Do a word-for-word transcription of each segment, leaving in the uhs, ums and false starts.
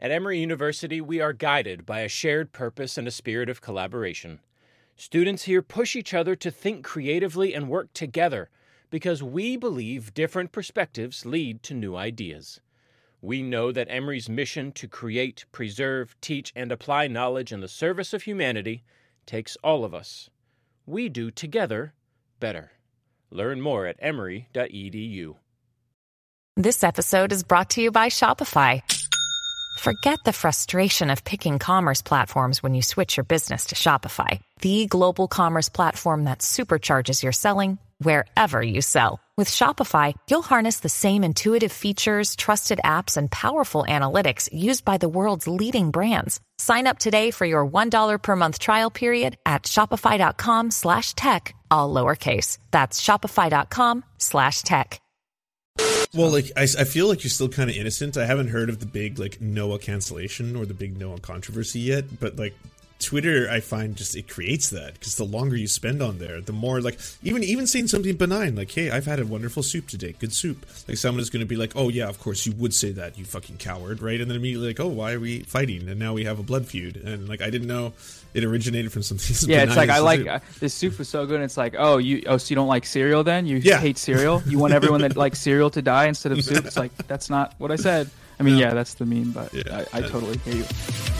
At Emory University, we are guided by a shared purpose and a spirit of collaboration. Students here push each other to think creatively and work together because we believe different perspectives lead to new ideas. We know that Emory's mission to create, preserve, teach, and apply knowledge in the service of humanity takes all of us. We do together better. Learn more at emory dot e d u. This episode is brought to you by Shopify. Forget the frustration of picking commerce platforms when you switch your business to Shopify, the global commerce platform that supercharges your selling wherever you sell. With Shopify, you'll harness the same intuitive features, trusted apps, and powerful analytics used by the world's leading brands. Sign up today for your one dollar per month trial period at shopify.com slash tech, all lowercase. That's shopify.com slash tech. Well, like I, I feel like you're still kind of innocent. I haven't heard of the big like Noah cancellation or the big Noah controversy yet, but like Twitter, I find just it creates that because the longer you spend on there, the more like even even saying something benign like, "Hey, I've had a wonderful soup today, good soup." Like someone is going to be like, "Oh yeah, of course you would say that, you fucking coward," right? And then immediately like, "Oh, why are we fighting?" And now we have a blood feud, and like I didn't know it originated from something. As yeah, it's like I like soup. uh, this soup was so good. And it's like, oh, you oh, so you don't like cereal? Then you Yeah. hate cereal? You want everyone that likes cereal to die instead of soup? It's like that's not what I said. I mean, No. yeah, that's the meme, but Yeah. I, I totally hear you.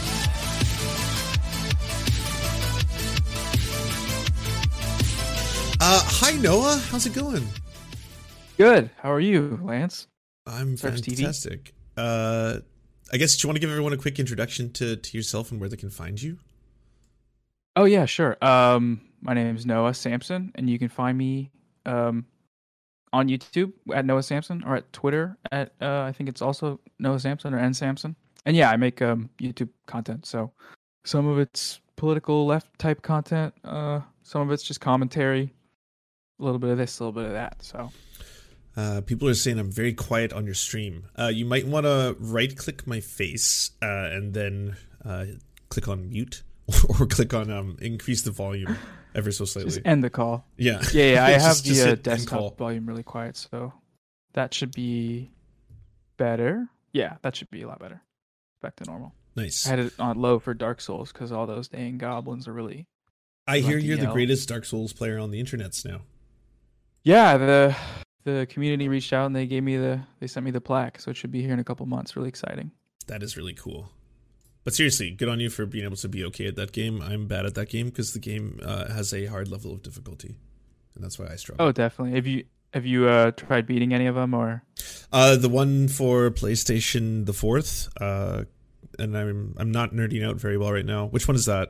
Uh, hi Noah, how's it going? Good. How are you, Lance? I'm Search T V. fantastic. Uh, I guess do you want to give everyone a quick introduction to, to yourself and where they can find you? Oh yeah, sure. Um, my name is Noah Sampson, and you can find me um on YouTube at Noah Sampson or at Twitter at uh, I think it's also Noah Sampson or N Sampson. And yeah, I make um YouTube content. So some of it's political left type content. Uh, some of it's just commentary. A little bit of this, a little bit of that. So. Uh, people are saying I'm very quiet on your stream. Uh, you might want to right-click my face uh, and then uh, click on mute or click on um, increase the volume ever so slightly. Just end the call. Yeah, Yeah, yeah. I have Just- just the uh, hit end call. desktop volume really quiet, so that should be better. Yeah, that should be a lot better. Back to normal. Nice. I had it on low for Dark Souls because all those dang goblins are really. I hear lucky you're the hell. greatest Dark Souls player on the internets now. Yeah, the the community reached out and they gave me the they sent me the plaque, so it should be here in a couple months. Really exciting. That is really cool. But seriously, good on you for being able to be okay at that game. I'm bad at that game because the game uh, has a hard level of difficulty, and that's why I struggle. Oh, definitely. Have you have you uh, tried beating any of them or? Uh, the one for PlayStation, the fourth, uh, and I'm I'm not nerding out very well right now. Which one is that?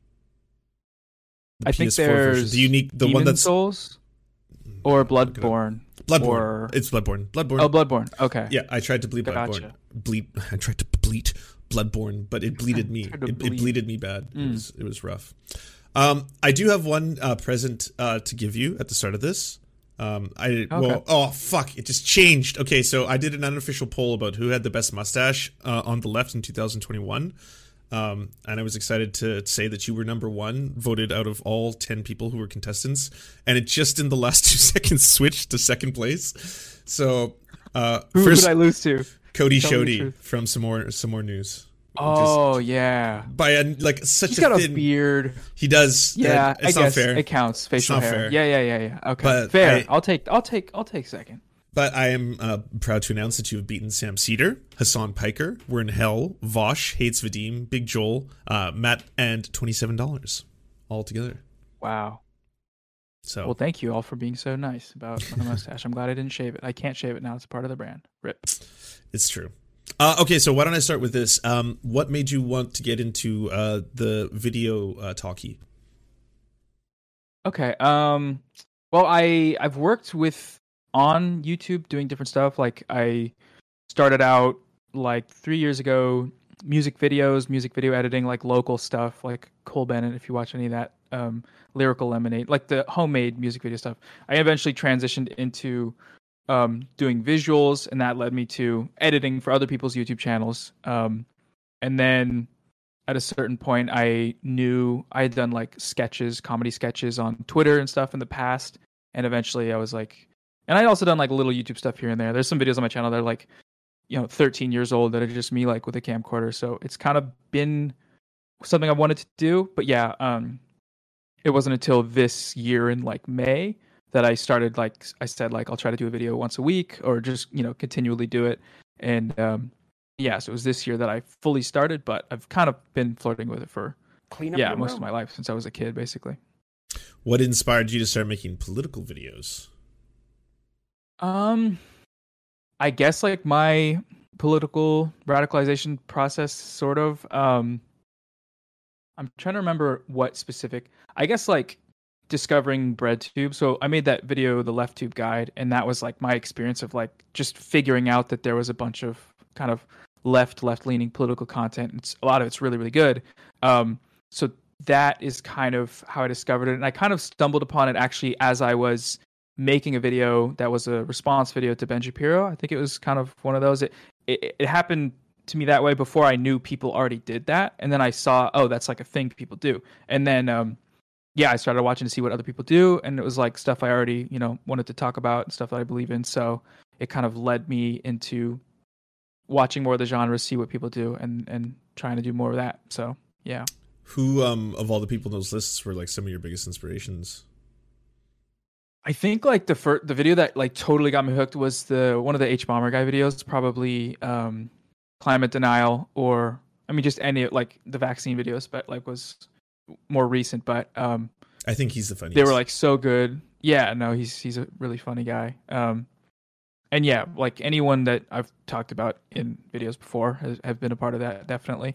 The I think P S four version. there's the unique, the Demon one that's Souls or Look it up. Bloodborne. Bloodborne. Or... It's Bloodborne. Bloodborne. Oh, Bloodborne. Okay. Yeah, I tried to bleed Bloodborne. Gotcha. Bleed. I tried to bleed Bloodborne, but it bleeded me. Tried to It, it bleed. bleeded me bad. It Mm. was it was rough. Um, I do have one uh, present uh, to give you at the start of this. Um, I well, oh fuck, it just changed. Okay, so I did an unofficial poll about who had the best mustache uh, on the left in two thousand twenty-one. Um, and I was excited to say that you were number one, voted out of all ten people who were contestants, and it just in the last two seconds switched to second place. So, uh, Who first, did I lose to? Cody Tell me the Shoddy truth. from some more some more news. Oh yeah, Just by a, like such he's a got thin. a beard. He does. Yeah, uh, it's I not guess fair. it counts. Facial not hair. fair. Yeah, yeah, yeah, yeah. Okay, But fair. I- I'll take. I'll take. I'll take second. But I am uh, proud to announce that you have beaten Sam Cedar, Hassan Piker, We're in Hell, Vosh, Hates Vadim, Big Joel, uh, Matt, and twenty-seven dollars all together. Wow. So Well, thank you all for being so nice about my mustache. I'm glad I didn't shave it. I can't shave it now. It's a part of the brand. Rip. it's true. Uh, okay, so why don't I start with this? Um, what made you want to get into uh, the video uh, talkie? Okay. Um. Well, I I've worked with on YouTube doing different stuff. Like I started out like three years ago, music videos, music video editing, like local stuff, like Cole Bennett. If you watch any of that, um, Lyrical Lemonade, like the homemade music video stuff. I eventually transitioned into um, doing visuals, and that led me to editing for other people's YouTube channels. Um, and then at a certain point, I knew I had done like sketches, comedy sketches on Twitter and stuff in the past. And eventually I was like, and I'd also done like little YouTube stuff here and there. There's some videos on my channel that are like, you know, thirteen years old that are just me like with a camcorder. So it's kind of been something I wanted to do. But yeah, um, it wasn't until this year in like May that I started, like I said, like I'll try to do a video once a week or just, you know, continually do it. And um, yeah, so it was this year that I fully started, but I've kind of been flirting with it for, Clean up yeah, your most room. of my life since I was a kid, basically. What inspired you to start making political videos? Um, I guess like my political radicalization process, sort of. Um, I'm trying to remember what specific. I guess like discovering BreadTube. So I made that video, the Left Tube Guide, and that was like my experience of like just figuring out that there was a bunch of kind of left, left-leaning political content. It's a lot of it's really, really good. Um, so that is kind of how I discovered it, and I kind of stumbled upon it actually as I was making a video that was a response video to Ben Shapiro. I think it was kind of one of those. It it, it happened to me that way before I knew people already did that, and then I saw, oh, that's like a thing people do, and then um, yeah, I started watching to see what other people do, and it was like stuff I already, you know, wanted to talk about and stuff that I believe in. So it kind of led me into watching more of the genres, see what people do, and and trying to do more of that. So yeah. Who um of all the people in those lists were like some of your biggest inspirations? I think like the first, the video that like totally got me hooked was the one of the H Bomber guy videos, probably um, climate denial, or I mean just any like the vaccine videos, but like was more recent. But um, I think he's the funniest. They were like so good. Yeah, no, he's he's a really funny guy. Um, and yeah, like anyone that I've talked about in videos before has have been a part of that, definitely.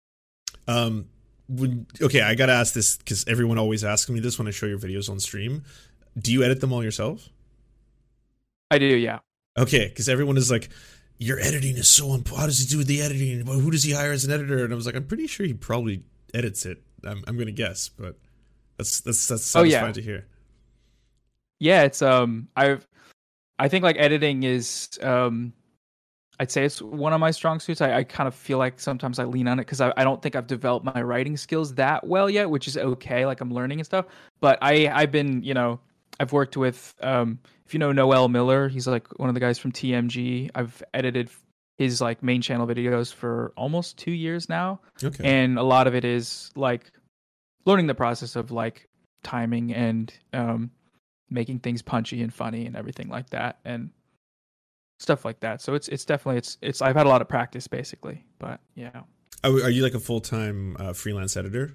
Um. When, okay, I gotta ask this because everyone always asks me this when I show your videos on stream. Do you edit them all yourself? I do, yeah. Okay, because everyone is like, your editing is so important. How does he do the editing? Well, who does he hire as an editor? And I was like, I'm pretty sure he probably edits it. I'm, I'm gonna guess, but that's that's that's satisfying oh, yeah. to hear. Yeah, it's um, I've I think like editing is um. I'd say it's one of my strong suits. I, I kind of feel like sometimes I lean on it because I, I don't think I've developed my writing skills that well yet, which is okay. Like I'm learning and stuff. But I, I've been, you know, I've worked with, um, if you know Noel Miller, he's like one of the guys from T M G. I've edited his like main channel videos for almost two years now. Okay. And a lot of it is like learning the process of like timing and um, making things punchy and funny and everything like that. And stuff like that. So it's it's definitely it's it's I've had a lot of practice basically, but yeah. Are, are you like a full time uh, freelance editor?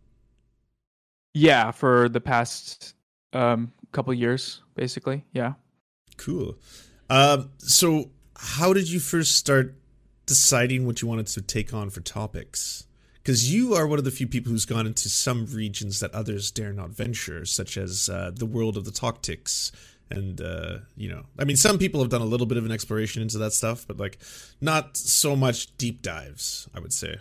Yeah, for the past um, couple years, basically. Yeah. Cool. Um, so how did you first start deciding what you wanted to take on for topics? Because you are one of the few people who's gone into some regions that others dare not venture, such as uh, the world of the Talktics. And, uh, you know, I mean, some people have done a little bit of an exploration into that stuff, but like not so much deep dives, I would say.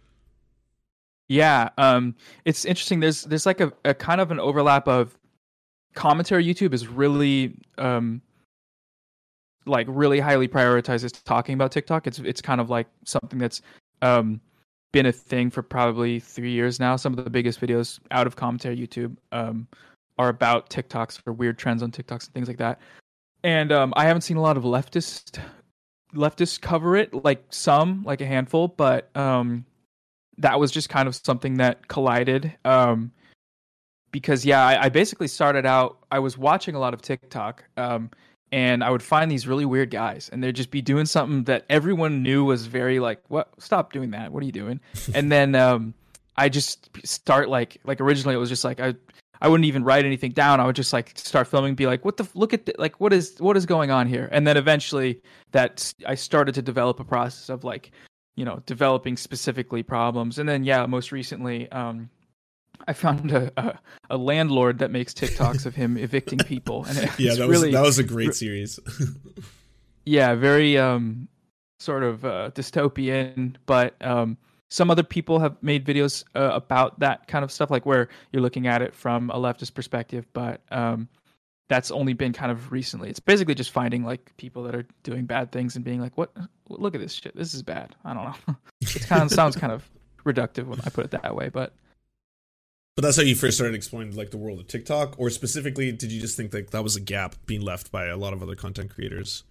Yeah. Um, it's interesting. There's, there's like a, a kind of an overlap of commentary. YouTube is really, um, like really highly prioritizes talking about TikTok. It's, it's kind of like something that's, um, been a thing for probably three years now. Some of the biggest videos out of commentary YouTube, um, are about TikToks or weird trends on TikToks and things like that. And um, I haven't seen a lot of leftist leftists cover it, like some, like a handful, but um, that was just kind of something that collided. Um, because yeah, I, I basically started out, I was watching a lot of TikTok, um, and I would find these really weird guys, and they'd just be doing something that everyone knew was very like, what? Stop doing that. What are you doing? And then um, I just start like, like originally it was just like, I, I wouldn't even write anything down. I would just like start filming, be like, "What the look at the, like what is what is going on here?" And then eventually, that I started to develop a process of like, you know, developing specifically problems. And then yeah, most recently, um, I found a, a a landlord that makes TikToks of him evicting people, and it, yeah, it's that was really, that was a great series. yeah, very um, sort of uh, dystopian, but um. Some other people have made videos uh, about that kind of stuff, like where you're looking at it from a leftist perspective, but um, that's only been kind of recently. It's basically just finding like people that are doing bad things and being like, "What? Look at this shit. This is bad." I don't know. It kind of sounds kind of reductive when I put it that way, but but that's how you first started exploring like the world of TikTok, or specifically, did you just think like that was a gap being left by a lot of other content creators?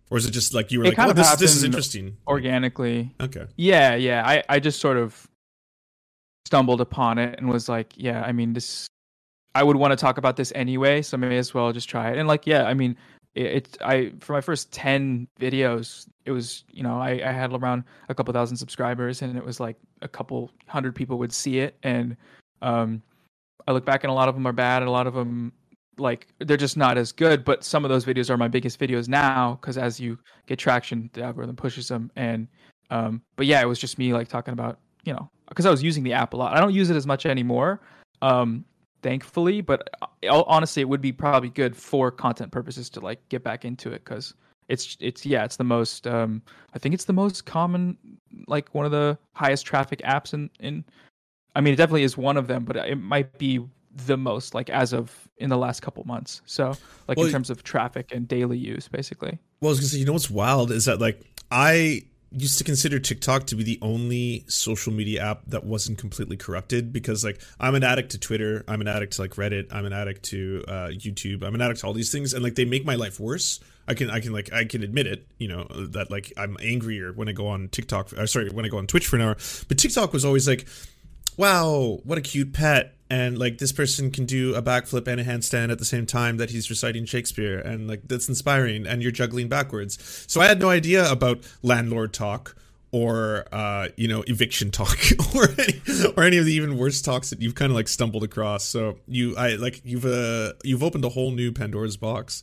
Or is it just like you were It like, kind oh, of this, this is happened interesting? organically. Okay. Yeah, yeah. I, I just sort of stumbled upon it and was like, yeah, I mean, this, I would want to talk about this anyway, so may as well just try it. And like, yeah, I mean, it, it I, for my first ten videos, it was, you know, I, I had around a couple thousand subscribers, and it was like a couple hundred people would see it. And um, I look back and a lot of them are bad, and a lot of them, like, they're just not as good. But some of those videos are my biggest videos now, because as you get traction, the algorithm pushes them. And um, but yeah, it was just me like talking about, you know, because I was using the app a lot. I don't use it as much anymore, um, thankfully. But uh, honestly, it would be probably good for content purposes to like get back into it, because it's it's yeah, it's the most. Um, I think it's the most common, like one of the highest traffic apps in in. I mean, it definitely is one of them, but it might be the most, like, as of in the last couple months. So like well, in terms of traffic and daily use, basically. Well, I was gonna say, you know what's wild is that like I used to consider TikTok to be the only social media app that wasn't completely corrupted, because like I'm an addict to Twitter, I'm an addict to like Reddit, I'm an addict to uh, YouTube, I'm an addict to all these things, and like they make my life worse. I can I can like I can admit it, you know, that like I'm angrier when I go on TikTok. Or sorry, when I go on Twitch for an hour. But TikTok was always like, wow, what a cute pet. And like this person can do a backflip and a handstand at the same time that he's reciting Shakespeare, and like that's inspiring, and you're juggling backwards. So I had no idea about landlord talk or uh you know eviction talk or any or any of the even worse talks that you've kind of like stumbled across. So you I like you've uh you've opened a whole new Pandora's box.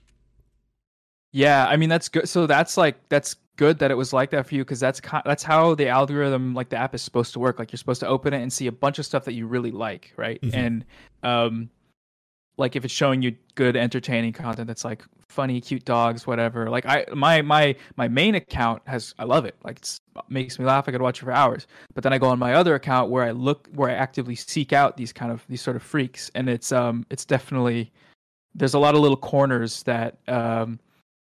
Yeah, I mean that's good. So that's like that's good that it was like that for you, because that's that's how the algorithm, like the app, is supposed to work. Like you're supposed to open it and see a bunch of stuff that you really like, right? Mm-hmm. And um, like if it's showing you good, entertaining content that's like funny, cute dogs, whatever. Like I my my my main account has I love it. Like it's, it makes me laugh. I could watch it for hours. But then I go on my other account where I look where I actively seek out these kind of these sort of freaks, and it's um it's definitely there's a lot of little corners that um.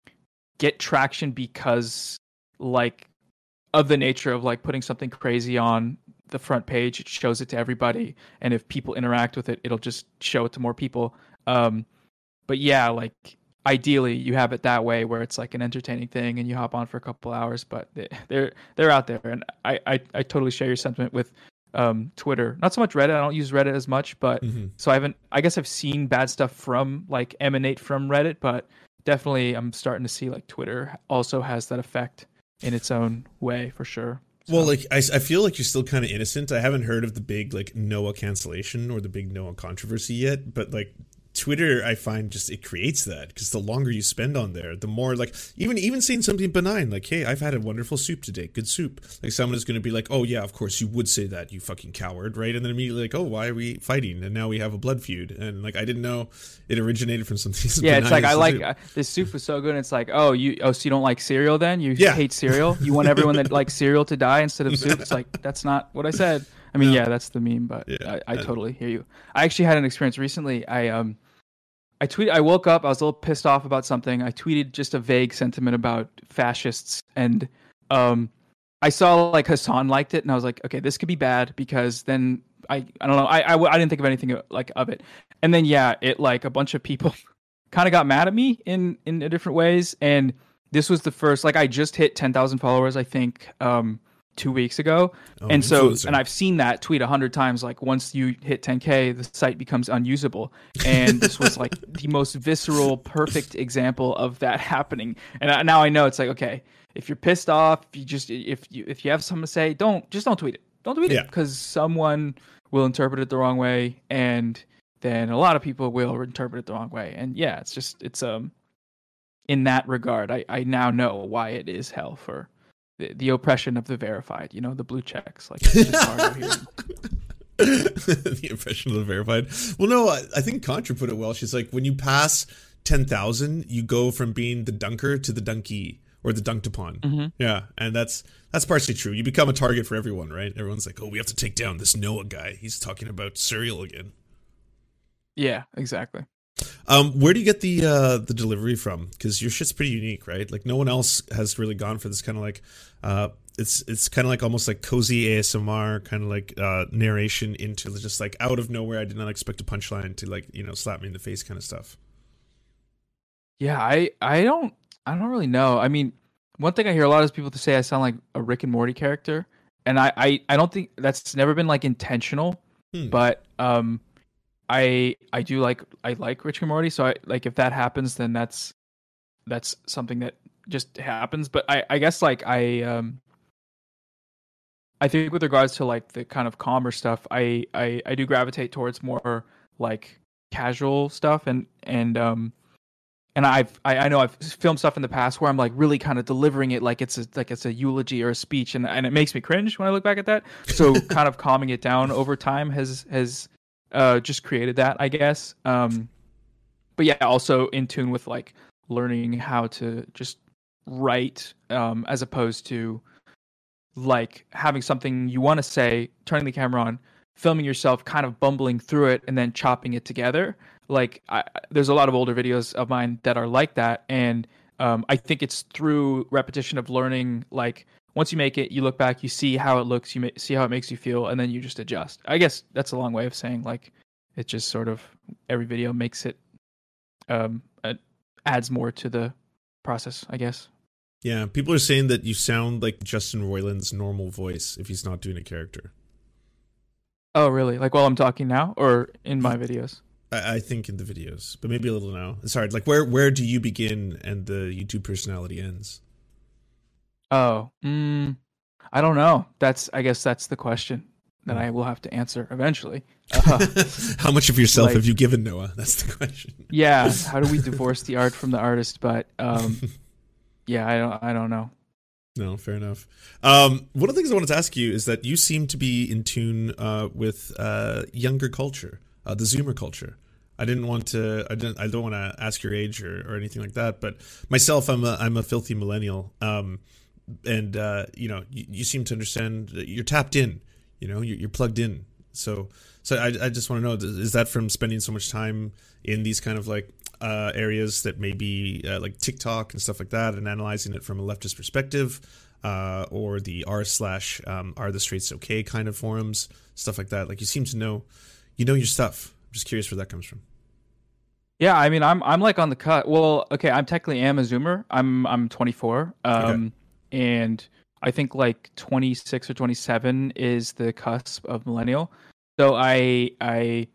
get traction because like of the nature of like putting something crazy on the front page. It shows it to everybody, and if people interact with it, it'll just show it to more people. Um but yeah, like ideally you have it that way where it's like an entertaining thing and you hop on for a couple hours. But they're they're out there, and I I, I totally share your sentiment with um Twitter. Not so much Reddit. I don't use Reddit as much, but mm-hmm. so I haven't I guess I've seen bad stuff from like emanate from Reddit, but definitely I'm starting to see like Twitter also has that effect in its own way, for sure. So. Well, like I, I feel like you're still kind of innocent. I haven't heard of the big like Noah cancellation or the big Noah controversy yet, but like Twitter, I find just it creates that, because the longer you spend on there, the more like even even saying something benign like, hey, I've had a wonderful soup today, good soup, like someone is going to be like, oh yeah, of course you would say that, you fucking coward, right? And then immediately like, oh, why are we fighting? And now we have a blood feud, and like I didn't know it originated from something as yeah, it's like I like uh, this soup was so good, and it's like, oh, you oh so you don't like cereal then? You yeah. hate cereal? You want everyone that likes cereal to die instead of soup? It's like, that's not what I said. I mean, yeah, yeah that's the meme, but yeah, I, I totally hear you. I actually had an experience recently. I um I tweeted, I woke up, I was a little pissed off about something. I tweeted just a vague sentiment about fascists, and um, I saw like Hassan liked it, and I was like, okay, this could be bad, because then I, I don't know, I, I, I didn't think of anything like of it. And then, yeah, it like a bunch of people kind of got mad at me in, in different ways. And this was the first, like I just hit ten thousand followers, I think, um, two weeks ago. Oh, and so, influencer. And I've seen that tweet a hundred times. Like once you hit ten K, the site becomes unusable. And this was like the most visceral, perfect example of that happening. And I, now I know it's like, okay, if you're pissed off, you just, if you, if you have something to say, don't, just don't tweet it. Don't tweet yeah. it, because someone will interpret it the wrong way. And then a lot of people will interpret it the wrong way. And yeah, it's just, it's, um, in that regard, I, I now know why it is hell for The, the oppression of the verified, you know, the blue checks. Like it's just hard to hear. The oppression of the verified. Well, no, I, I think Contra put it well. She's like, when you pass ten thousand, you go from being the dunker to the dunkey, or the dunked upon. Mm-hmm. Yeah, and that's that's partially true. You become a target for everyone, right? Everyone's like, oh, we have to take down this Noah guy. He's talking about cereal again. Yeah, exactly. Um, where do you get the uh, the delivery from? Because your shit's pretty unique, right? Like no one else has really gone for this kind of like, uh, it's it's kind of like almost like cozy A S M R kind of like uh, narration into just like out of nowhere. I did not expect a punchline to like, you know, slap me in the face kind of stuff. Yeah, I I don't I don't really know. I mean, one thing I hear a lot is people to say I sound like a Rick and Morty character, and I I, I don't think that's never been like intentional, Hmm. but um, I I do like I like Rick and Morty, so I like if that happens, then that's that's something that just happens. But I I guess like I um. I think with regards to like the kind of calmer stuff, I, I, I do gravitate towards more like casual stuff, and and um and I've I, I know I've filmed stuff in the past where I'm like really kind of delivering it like it's a like it's a eulogy or a speech, and, and it makes me cringe when I look back at that. So kind of calming it down over time has has uh just created that, I guess. Um but yeah, also in tune with like learning how to just write um as opposed to like having something you want to say, turning the camera on, filming yourself kind of bumbling through it, and then chopping it together. Like I, there's a lot of older videos of mine that are like that, and um, I think it's through repetition of learning. Like once you make it, you look back, you see how it looks, you ma- see how it makes you feel, and then you just adjust. I guess that's a long way of saying like it just sort of every video makes it um, it adds more to the process, I guess. Yeah, people are saying that you sound like Justin Roiland's normal voice if he's not doing a character. Oh, really? Like while I'm talking now, or in my videos? I, I think in the videos, but maybe a little now. Sorry, like where where do you begin and the YouTube personality ends? Oh, mm, I don't know. That's I guess that's the question that I will have to answer eventually. Uh, How much of yourself like- have you given, Noah? That's the question. yeah, how do we divorce the art from the artist? But um, yeah, I don't. I don't know. No, fair enough. Um, one of the things I wanted to ask you is that you seem to be in tune uh, with uh, younger culture, uh, the Zoomer culture. I didn't want to. I didn't. I don't want to ask your age or, or anything like that. But myself, I'm a I'm a filthy millennial, um, and uh, you know, you, you seem to understand. You're tapped in. You know, you're, you're plugged in. So, so I I just want to know: is that from spending so much time in these kind of like uh, areas that maybe uh, like TikTok and stuff like that, and analyzing it from a leftist perspective, uh, or the r slash um, are the straights okay kind of forums, stuff like that? Like you seem to know, you know your stuff. I'm just curious where that comes from. Yeah, I mean, I'm I'm like on the cut. Well, okay, I'm technically am a Zoomer. I'm I'm twenty-four, um, okay. And I think like twenty-six or twenty-seven is the cusp of millennial. So I I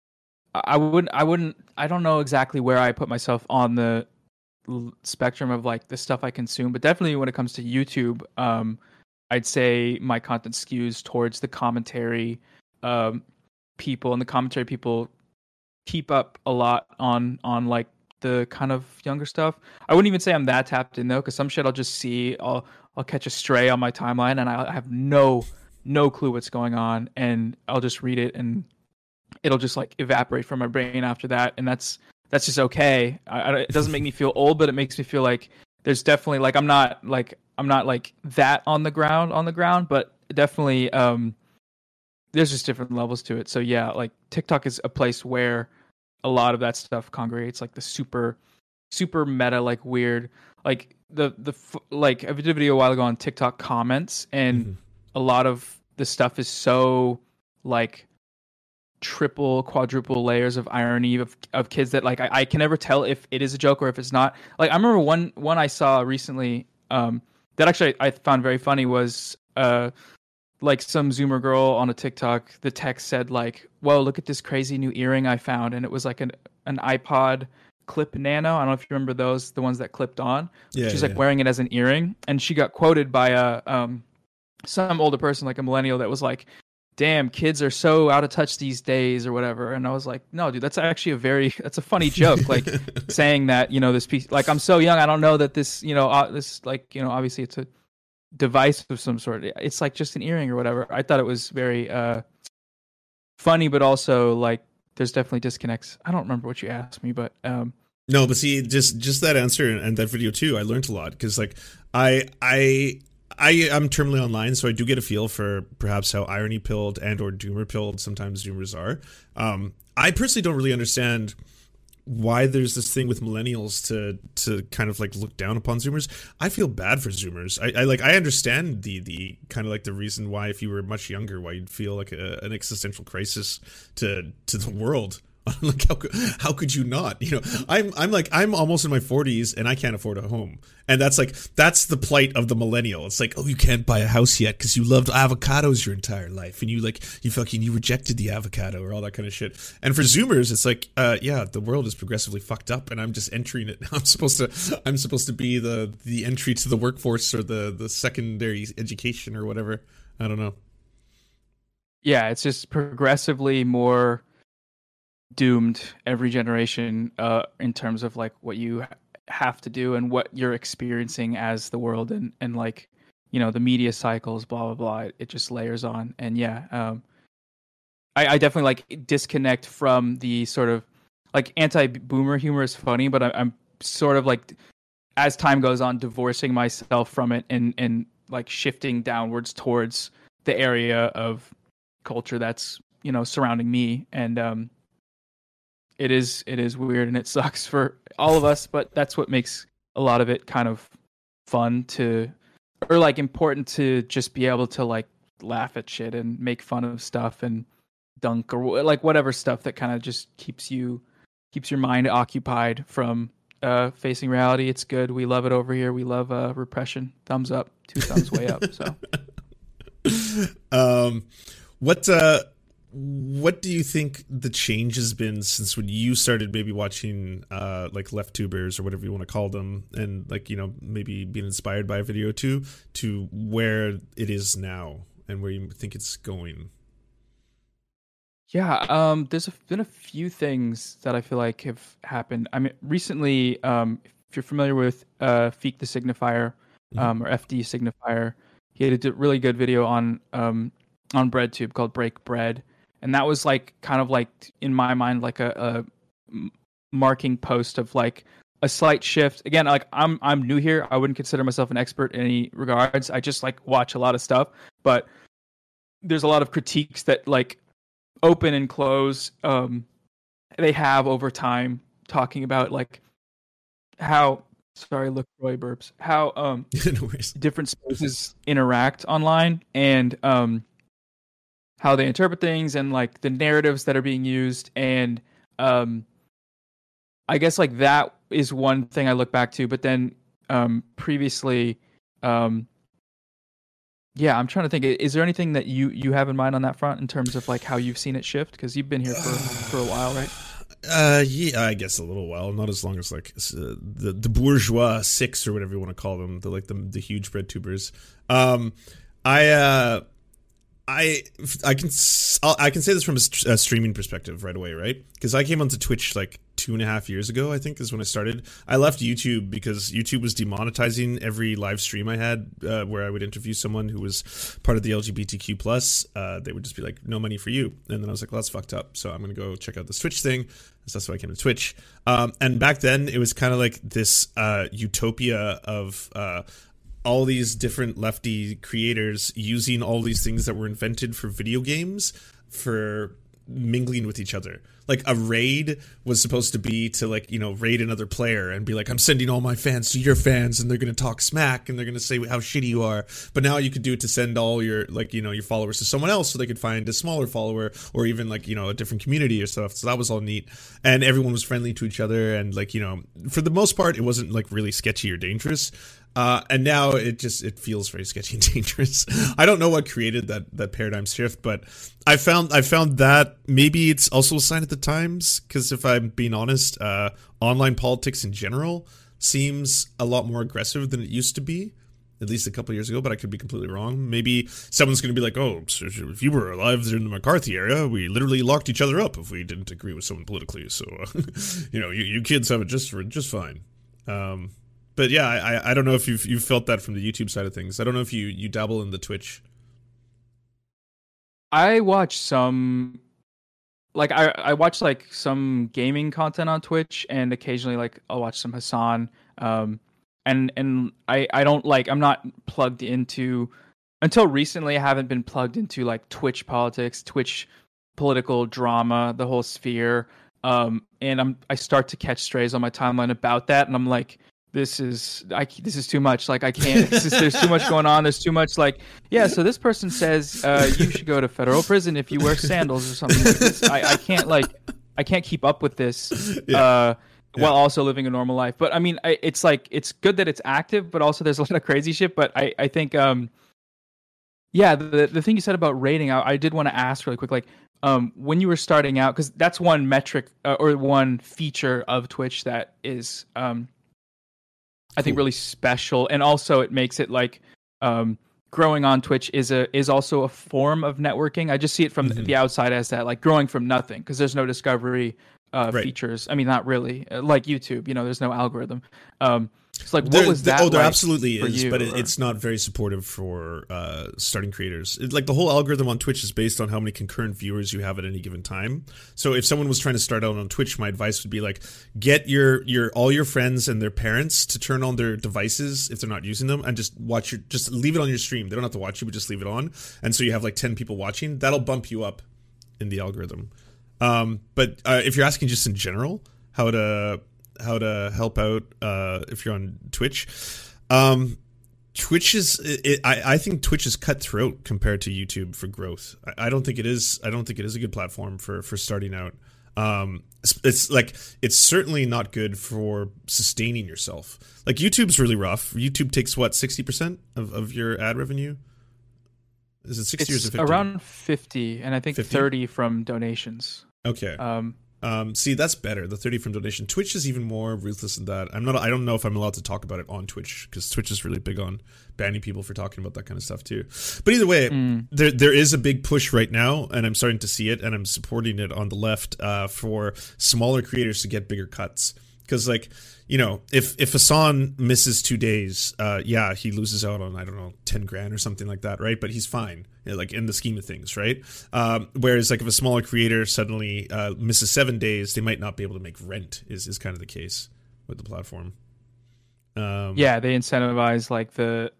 I wouldn't I wouldn't I don't know exactly where I put myself on the spectrum of like the stuff I consume, but definitely when it comes to YouTube, um, I'd say my content skews towards the commentary um, people, and the commentary people keep up a lot on on like the kind of younger stuff. I wouldn't even say I'm that tapped in though, because some shit I'll just see, I'll I'll catch a stray on my timeline, and I have no no clue what's going on, and I'll just read it, and it'll just like evaporate from my brain after that, and that's that's just okay. I, I, it doesn't make me feel old, but it makes me feel like there's definitely like I'm not like I'm not like that on the ground on the ground, but definitely um there's just different levels to it. So yeah, like TikTok is a place where a lot of that stuff congregates, like the super super meta, like weird, like the the like I did a video a while ago on TikTok comments, and mm-hmm. a lot of the stuff is so like triple quadruple layers of irony of of kids that like I, I can never tell if it is a joke or if it's not. Like I remember one one I saw recently um that actually I found very funny was uh like some Zoomer girl on a TikTok, the text said like, whoa, look at this crazy new earring I found, and it was like an an iPod Clip Nano. I don't know if you remember those, the ones that clipped on. Yeah, she's yeah, like yeah. wearing it as an earring, and she got quoted by a um some older person, like a millennial, that was like, damn, kids are so out of touch these days or whatever. And I was like, no, dude, that's actually a very, that's a funny joke. Like saying that, you know, this piece, like, I'm so young, I don't know that this, you know, uh, this, like, you know, obviously it's a device of some sort. It's like just an earring or whatever. I thought it was very uh, funny, but also like there's definitely disconnects. I don't remember what you asked me, but um, no, but see, just just that answer and that video too, I learned a lot because like I I. I am terminally online, so I do get a feel for perhaps how irony pilled and or doomer pilled sometimes Zoomers are. Um, I personally don't really understand why there's this thing with millennials to to kind of like look down upon Zoomers. I feel bad for Zoomers. I, I like I understand the the kind of like the reason why if you were much younger, why you'd feel like a, an existential crisis to to the world Like how could, how could you not? You know, I'm I'm like I'm almost in my forties and I can't afford a home, and that's like that's the plight of the millennial. It's like, oh, you can't buy a house yet because you loved avocados your entire life, and you like you fucking you rejected the avocado or all that kind of shit. And for Zoomers, it's like, uh, yeah, the world is progressively fucked up, and I'm just entering it. I'm supposed to I'm supposed to be the the entry to the workforce or the the secondary education or whatever. I don't know. Yeah, it's just progressively more doomed every generation uh, in terms of like what you have to do and what you're experiencing as the world, and, and like, you know, the media cycles, blah, blah, blah. It, it just layers on. And yeah, um, I, I definitely like disconnect from the sort of like anti-boomer humor is funny, but I, I'm sort of like, as time goes on, divorcing myself from it and, and like shifting downwards towards the area of culture that's, you know, surrounding me. And um it is it is weird and it sucks for all of us, but that's what makes a lot of it kind of fun to, or like important to just be able to like laugh at shit and make fun of stuff and dunk or like whatever stuff that kind of just keeps you keeps your mind occupied from uh facing reality. It's good. We love it over here. We love uh repression. Thumbs up. Two thumbs way up. So um What uh, what do you think the change has been since when you started maybe watching uh, like left tubers or whatever you want to call them, and like, you know, maybe being inspired by a video too, to where it is now and where you think it's going? yeah, um, there's a, been a few things that I feel like have happened. I mean, recently, um, if you're familiar with uh, Feek the Signifier, um, or F D Signifier, he had a d- really good video on um. on BreadTube called Break Bread, and that was like kind of like in my mind like a, a marking post of like a slight shift. Again, like I'm I'm new here. I wouldn't consider myself an expert in any regards. I just like watch a lot of stuff, but there's a lot of critiques that like open and close um they have over time, talking about like how sorry look Roy burps how um No worries. different spaces interact online, and um how they interpret things and like the narratives that are being used. And um, I guess like that is one thing I look back to, but then um, previously, um, yeah, I'm trying to think, is there anything that you, you have in mind on that front in terms of like how you've seen it shift? Cause you've been here for, for a while, right? Uh, yeah, I guess a little while, not as long as like uh, the, the bourgeois six or whatever you want to call them. The, like the, the huge bread tubers. Um, I, uh, I I can I can say this from a, a streaming perspective right away, right? Because I came onto Twitch like two and a half years ago, I think, is when I started. I left YouTube because YouTube was demonetizing every live stream I had uh, where I would interview someone who was part of the L G B T Q plus. Uh, they would just be like, "No money for you," and then I was like, "Well, that's fucked up." So I'm gonna go check out this Twitch thing. So that's why I came to Twitch. Um, and back then, it was kind of like this uh, utopia of. Uh, all these different lefty creators using all these things that were invented for video games for mingling with each other. Like a raid was supposed to be to like, you know, raid another player and be like, I'm sending all my fans to your fans and they're going to talk smack and they're going to say how shitty you are. But now you could do it to send all your like, you know, your followers to someone else so they could find a smaller follower or even like, you know, a different community or stuff. So that was all neat. And everyone was friendly to each other. And like, you know, for the most part, it wasn't like really sketchy or dangerous. Uh, and now it just it feels very sketchy and dangerous. I don't know what created that that paradigm shift, but I found I found that maybe it's also a sign of the times. Because if I'm being honest, uh, online politics in general seems a lot more aggressive than it used to be, at least a couple of years ago. But I could be completely wrong. Maybe someone's going to be like, "Oh, so if you were alive in the McCarthy era, we literally locked each other up if we didn't agree with someone politically. So, uh, you know, you, you kids have it just for just fine." Um, But yeah, I I don't know if you've you've felt that from the YouTube side of things. I don't know if you, you dabble in the Twitch. I watch some, like I I watch like some gaming content on Twitch, and occasionally like I'll watch some Hassan. Um, and and I I don't like I'm not plugged into until recently. I haven't been plugged into like Twitch politics, Twitch political drama, the whole sphere. Um, and I'm I start to catch strays on my timeline about that, and I'm like, this is I this is too much. Like I can't. This is, there's too much going on. There's too much. Like yeah. So this person says uh, you should go to federal prison if you wear sandals or something. Like this. I I can't like I can't keep up with this Yeah. uh, Yeah. while also living a normal life. But I mean, I, it's like it's good that it's active, but also there's a lot of crazy shit. But I I think um yeah, the the thing you said about rating, I, I did want to ask really quick, like um when you were starting out, because that's one metric uh, or one feature of Twitch that is um I think Cool. really special, and also it makes it like um growing on Twitch is a is also a form of networking. I just see it from Mhm. the outside as that, like growing from nothing, because there's no discovery uh, Right. features. I mean, not really. Uh, Like YouTube, you know, there's no algorithm. Um, it's like, what There- was there- that? oh, there like absolutely for is, you, but it, or- it's not very supportive for uh, starting creators. It, like the whole algorithm on Twitch is based on how many concurrent viewers you have at any given time. So if someone was trying to start out on Twitch, my advice would be like, get your your all your friends and their parents to turn on their devices if they're not using them, and just watch your just leave it on your stream. They don't have to watch you, but just leave it on. And so you have like ten people watching. That'll bump you up in the algorithm. Um, but uh, if you're asking just in general how to how to help out uh, if you're on Twitch, um, Twitch is it, it, I, I think Twitch is cutthroat compared to YouTube for growth. I, I don't think it is. I don't think it is a good platform for for starting out. Um, it's, it's like it's certainly not good for sustaining yourself. Like YouTube's really rough. YouTube takes what sixty percent of of your ad revenue. Is it sixty or is it's it fifty? around fifty, and I think fifty? thirty from donations. Okay. Um, Um, see, that's better. The thirty from donation. Twitch is even more ruthless than that. I'm not. I don't know if I'm allowed to talk about it on Twitch because Twitch is really big on banning people for talking about that kind of stuff too. But either way, Mm. there there is a big push right now, and I'm starting to see it, and I'm supporting it on the left uh, for smaller creators to get bigger cuts. Because like, you know, if if Hassan misses two days, uh, yeah, he loses out on I don't know ten grand or something like that, right? But he's fine, you know, like in the scheme of things, right? Um, whereas like if a smaller creator suddenly uh, misses seven days, they might not be able to make rent. Is is kind of the case with the platform. Um, yeah, they incentivize like the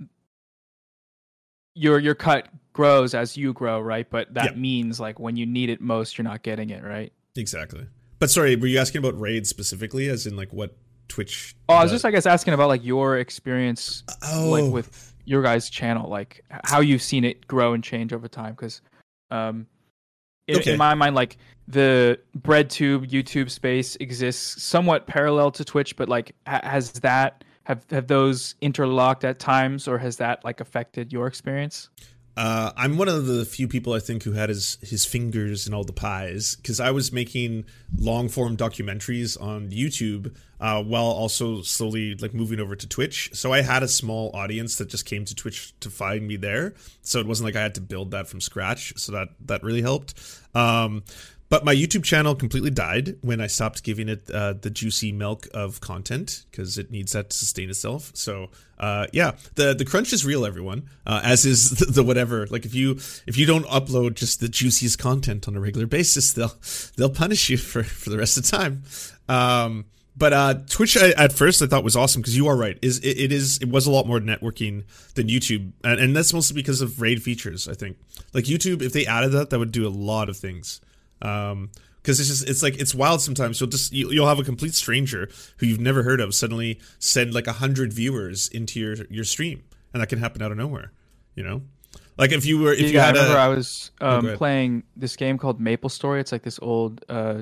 your your cut grows as you grow, right? But that Yeah. means like when you need it most, you're not getting it, right? exactly. But sorry, were you asking about raids specifically, as in like what Twitch? Oh, I was does? just, I guess, asking about like your experience, Oh. like with your guys' channel, like h- how you've seen it grow and change over time. Because, um, in, Okay. in my mind, like the BreadTube YouTube space exists somewhat parallel to Twitch, but like ha- has that have have those interlocked at times, or has that like affected your experience? Uh, I'm one of the few people I think who had his his fingers in all the pies, because I was making long form documentaries on YouTube uh, while also slowly like moving over to Twitch. So I had a small audience that just came to Twitch to find me there. So it wasn't like I had to build that from scratch. So that that really helped. Um, But my YouTube channel completely died when I stopped giving it uh, the juicy milk of content, because it needs that to sustain itself. So uh, yeah, the the crunch is real, everyone. Uh, as is the, the whatever. Like if you if you don't upload just the juiciest content on a regular basis, they'll they'll punish you for, for the rest of the time. Um, but uh, Twitch I, at first I thought was awesome, because you are right. Is it, it is it was a lot more networking than YouTube, and, and that's mostly because of raid features. I think like YouTube, if they added that, that would do a lot of things. Um, because it's just it's like it's wild sometimes. You'll just you, you'll have a complete stranger who you've never heard of suddenly send like a hundred viewers into your your stream, and that can happen out of nowhere. You know, like if you were if yeah, you had I remember a I was Oh, um, go ahead. playing this game called Maple Story. It's like this old uh,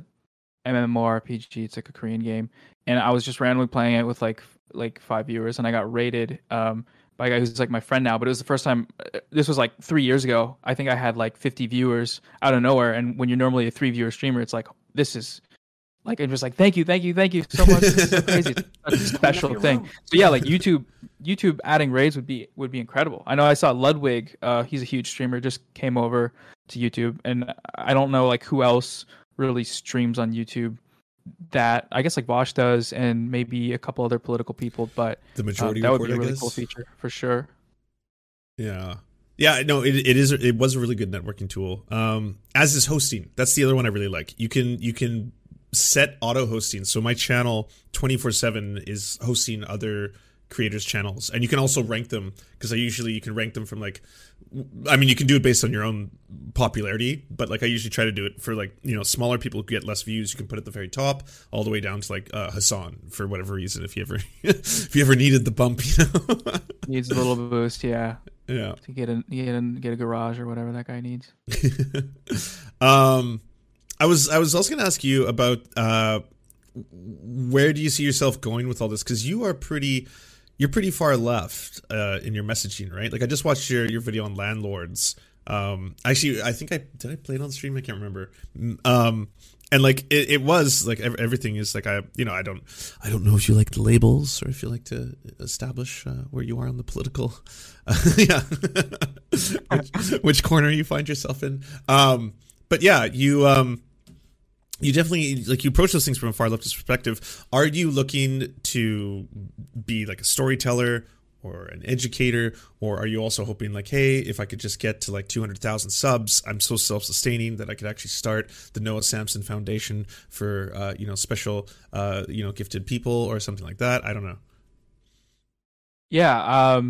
MMORPG. It's like a Korean game, and I was just randomly playing it with like f- like five viewers, and I got raided um, by a guy who's like my friend now. But it was the first time. uh, This was like three years ago. I think I had like fifty viewers out of nowhere, and when you're normally a three viewer streamer, it's like this is. Like I'm just like thank you, thank you, thank you so much. This is so crazy. It's such a special thing. So yeah, like YouTube, YouTube adding raids would be would be incredible. I know I saw Ludwig. Uh, he's a huge streamer. Just came over to YouTube, and I don't know like who else really streams on YouTube. That I guess like Bosch does, and maybe a couple other political people. But the uh, majority that would report, be a I really guess. cool feature for sure. Yeah. Yeah, no, it it is it was a really good networking tool. Um, as is hosting. That's the other one I really like. You can you can set auto hosting. So my channel twenty-four seven is hosting other creators' channels, and you can also rank them, because I usually you can rank them from like I mean you can do it based on your own popularity, but like I usually try to do it for like, you know, smaller people who get less views. You can put it at the very top all the way down to like uh, Hassan for whatever reason, if you ever if you ever needed the bump, you know. Needs a little boost, yeah, Yeah. to get in, get in, get a garage or whatever that guy needs. um I was I was also going to ask you about uh, where do you see yourself going with all this? Because you are pretty you're pretty far left uh, in your messaging, right? Like I just watched your, your video on landlords. Um, actually, I think I did I play it on stream. I can't remember. Um, and like it, it was like everything is like I you know I don't I don't know if you like the labels or if you like to establish uh, where you are on the political uh, yeah which, which corner you find yourself in. Um, but yeah, you. Um, You definitely, like, you approach those things from a far leftist perspective. Are you looking to be like a storyteller or an educator, or are you also hoping like, hey, if I could just get to like two hundred thousand subs, I'm so self-sustaining that I could actually start the Noah Samson Foundation for, uh, you know, special, uh, you know, gifted people or something like that? I don't know. Yeah, um,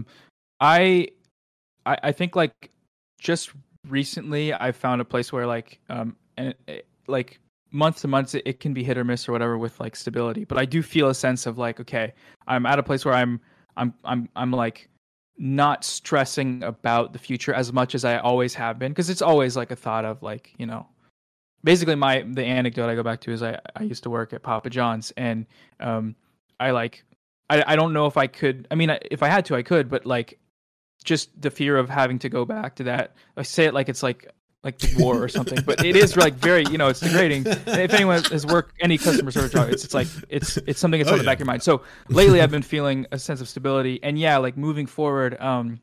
I, I, I think like just recently I found a place where like, um, and like. month to month it can be hit or miss or whatever with like stability, but I do feel a sense of like, okay, I'm at a place where I'm I'm I'm I'm like not stressing about the future as much as I always have been, because it's always like a thought of like, you know, basically my the anecdote I go back to is I I used to work at Papa John's, and um I like I I don't know if I could, I mean if I had to I could, but like just the fear of having to go back to that, I say it like it's like like the war or something, but it is like very, you know, it's degrading. And if anyone has worked any customer service job, it's, it's like, it's, it's something that's oh, on the yeah. back of your mind. So lately I've been feeling a sense of stability, and yeah, like moving forward, um,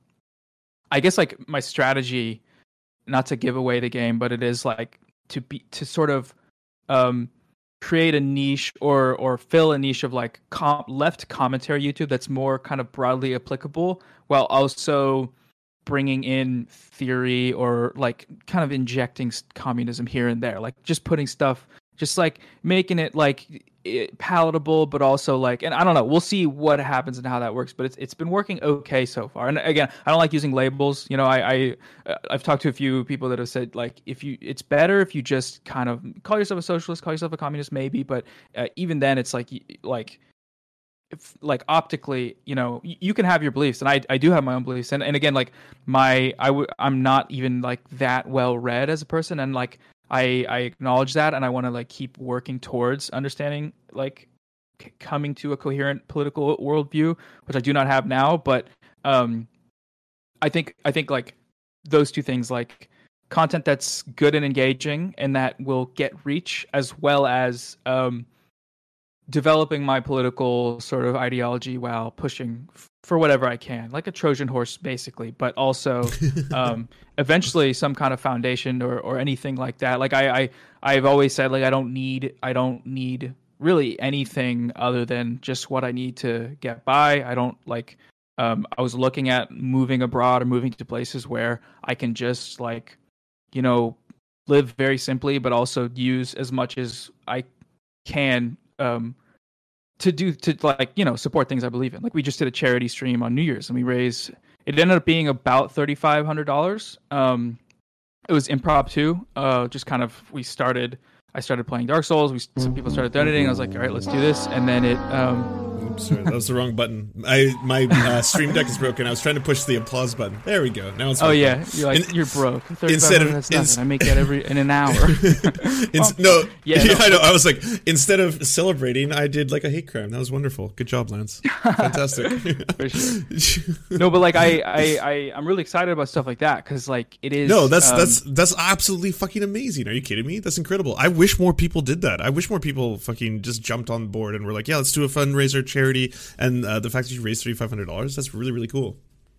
I guess like my strategy, not to give away the game, but it is like to be, to sort of, um, create a niche or, or fill a niche of like com- left commentary YouTube that's more kind of broadly applicable, while also bringing in theory or like kind of injecting communism here and there, like just putting stuff, just like making it like it, palatable, but also like, and I don't know, we'll see what happens and how that works, but it's it's been working okay so far. And again, I don't like using labels. You know, I, I uh, I've talked to a few people that have said like, if you, it's better if you just kind of call yourself a socialist, call yourself a communist, maybe, but uh, even then, it's like like. If, like optically, you know, you can have your beliefs, and I, I do have my own beliefs, and, and again, like my I w- I'm not even like that well read as a person, and like I I acknowledge that, and I want to like keep working towards understanding, like c- coming to a coherent political worldview, which I do not have now, but um I think I think like those two things, like content that's good and engaging and that will get reach, as well as um developing my political sort of ideology while pushing f- for whatever I can, like a Trojan horse, basically, but also um, eventually some kind of foundation or, or anything like that. Like I, I, I've always said, like, I don't need, I don't need really anything other than just what I need to get by. I don't like, um, I was looking at moving abroad or moving to places where I can just like, you know, live very simply, but also use as much as I can um to do to like, you know, support things I believe in. Like we just did a charity stream on New Year's, and we raised, it ended up being about thirty-five hundred dollars. Um it was impromptu, uh just kind of, we started I started playing Dark Souls, we some people started donating, I was like, all right, let's do this, and then it um Oops, sorry, that was the wrong button. I my uh, stream deck is broken. I was trying to push the applause button. There we go. Now it's oh yeah, you're like in, you're broke. Instead of that's nothing. I make that every in an hour. in, oh, no, yeah, yeah, no. I know. I was like, instead of celebrating, I did like a hate crime. That was wonderful. Good job, Lance. Fantastic. For sure. No, but like I I I I'm really excited about stuff like that, because like it is. No, that's um, that's that's absolutely fucking amazing. Are you kidding me? That's incredible. I wish more people did that. I wish more people fucking just jumped on board and were like, yeah, let's do a fundraiser, charity, and uh, the fact that you raised thirty-five hundred dollars, that's really, really cool.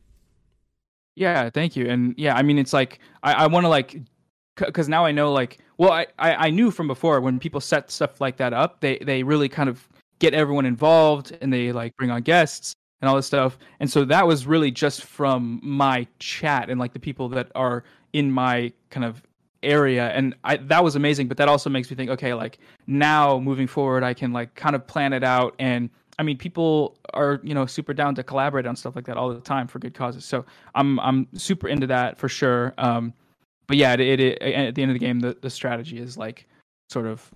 Yeah, thank you. And yeah, I mean, it's like, I, I want to like, because now I know like, well, I, I, I knew from before when people set stuff like that up, they, they really kind of get everyone involved, and they like bring on guests and all this stuff. And so that was really just from my chat and like the people that are in my kind of area, and I, that was amazing. But that also makes me think, okay, like now moving forward, I can like kind of plan it out. And I mean, people are, you know, super down to collaborate on stuff like that all the time for good causes. So I'm I'm super into that for sure. Um, but yeah, it, it, it at the end of the game, the, the strategy is like sort of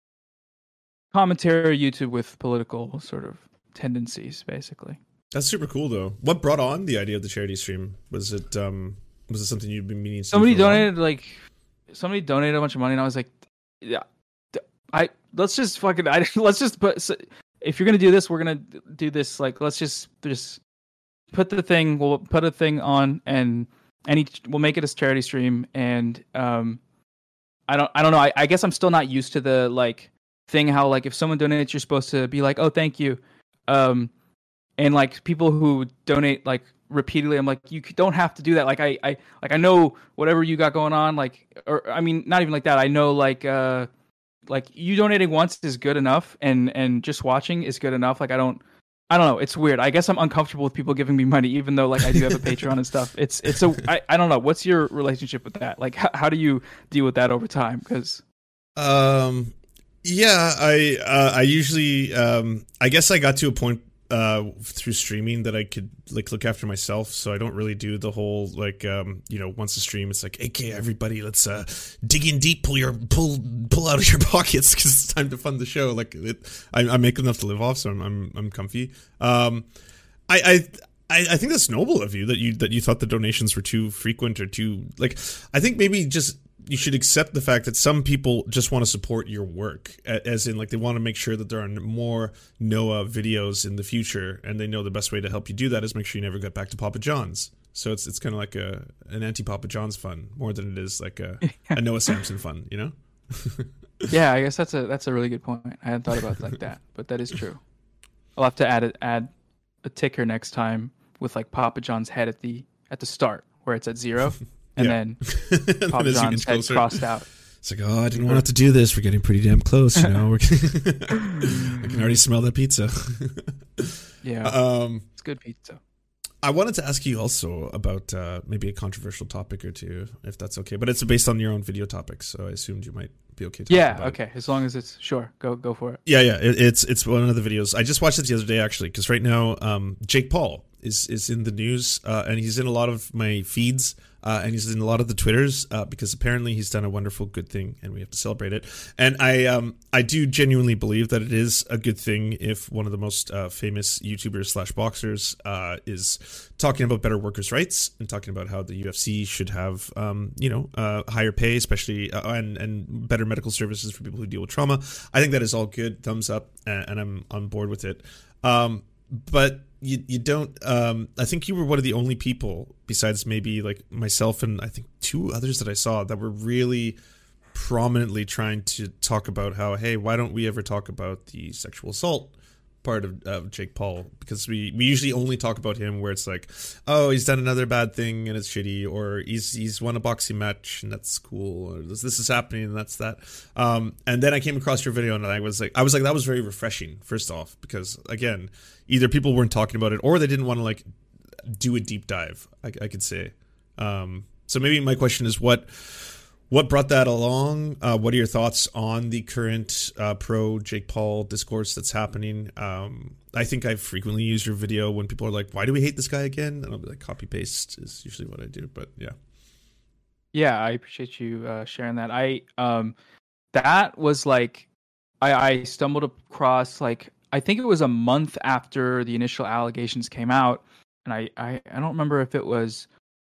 commentary YouTube with political sort of tendencies, basically. That's super cool, though. What brought on the idea of the charity stream? Was it um was it something you'd been meaning to? Somebody donated like somebody donated a bunch of money, and I was like, yeah, I let's just fucking I, let's just put. So, if you're gonna do this, we're gonna do this. Like, let's just just put the thing. We'll put a thing on, and any we'll make it a charity stream. And um, I don't I don't know. I, I guess I'm still not used to the like thing how like if someone donates, you're supposed to be like, oh, thank you. Um, and like people who donate like repeatedly, I'm like, you don't have to do that. Like I I like I know whatever you got going on. Like, or I mean, not even like that. I know like uh. Like you donating once is good enough, and and just watching is good enough. Like I don't, I don't know. It's weird. I guess I'm uncomfortable with people giving me money, even though like I do have a Patreon and stuff. It's it's a I, I don't know. What's your relationship with that? Like how, how do you deal with that over time? Because um, yeah, I uh, I usually um, I guess I got to a point uh through streaming that I could like look after myself, so I don't really do the whole like um you know once a stream it's like, okay everybody, let's uh dig in deep, pull your pull pull out of your pockets because it's time to fund the show. Like it, I, I make enough to live off, so I'm I'm, I'm comfy. um I I I think that's noble of you that you that you thought the donations were too frequent or too like. I think maybe just you should accept the fact that some people just want to support your work, as in like they want to make sure that there are more Noah videos in the future, and they know the best way to help you do that is make sure you never get back to Papa John's. So it's it's kind of like a an anti Papa John's fun more than it is like a, a Noah Samson fun, you know? yeah, I guess that's a that's a really good point. I hadn't thought about it like that, but that is true. I'll have to add a, add a ticker next time with like Papa John's head at the at the start where it's at zero. And yeah. then Papa John's head crossed out. It's like, oh, I didn't want to do this. We're getting pretty damn close, you know. We're I can already smell that pizza. yeah, um, it's good pizza. I wanted to ask you also about uh, maybe a controversial topic or two, if that's okay. But it's based on your own video topics, so I assumed you might be okay. Yeah, about okay. It. As long as it's sure, go go for it. Yeah, yeah. It, it's it's one of the videos. I just watched it the other day actually, because right now um, Jake Paul is is in the news, uh, and he's in a lot of my feeds. Uh, and he's in a lot of the Twitters uh, because apparently he's done a wonderful, good thing, and we have to celebrate it. And I, um, I do genuinely believe that it is a good thing if one of the most uh, famous YouTubers slash boxers uh, is talking about better workers' rights and talking about how the U F C should have, um, you know, uh, higher pay, especially uh, and and better medical services for people who deal with trauma. I think that is all good, thumbs up, and, and I'm on board with it. Um, but you you don't um I think you were one of the only people besides maybe like myself and I think two others that I saw that were really prominently trying to talk about how, hey, why don't we ever talk about the sexual assault part of, of Jake Paul, because we, we usually only talk about him where it's like, oh, he's done another bad thing and it's shitty, or he's he's won a boxing match and that's cool, or this, this is happening and that's that. Um, and then I came across your video and I was like, I was like, that was very refreshing. First off, because again, either people weren't talking about it or they didn't want to like do a deep dive. I, I could say. Um, so maybe my question is what. What brought that along? Uh, what are your thoughts on the current uh, pro Jake Paul discourse that's happening? Um, I think I frequently use your video when people are like, why do we hate this guy again? And I'll be like, copy paste is usually what I do. But yeah. Yeah, I appreciate you uh, sharing that. I um, that was like, I, I stumbled across like, I think it was a month after the initial allegations came out. And I, I, I don't remember if it was...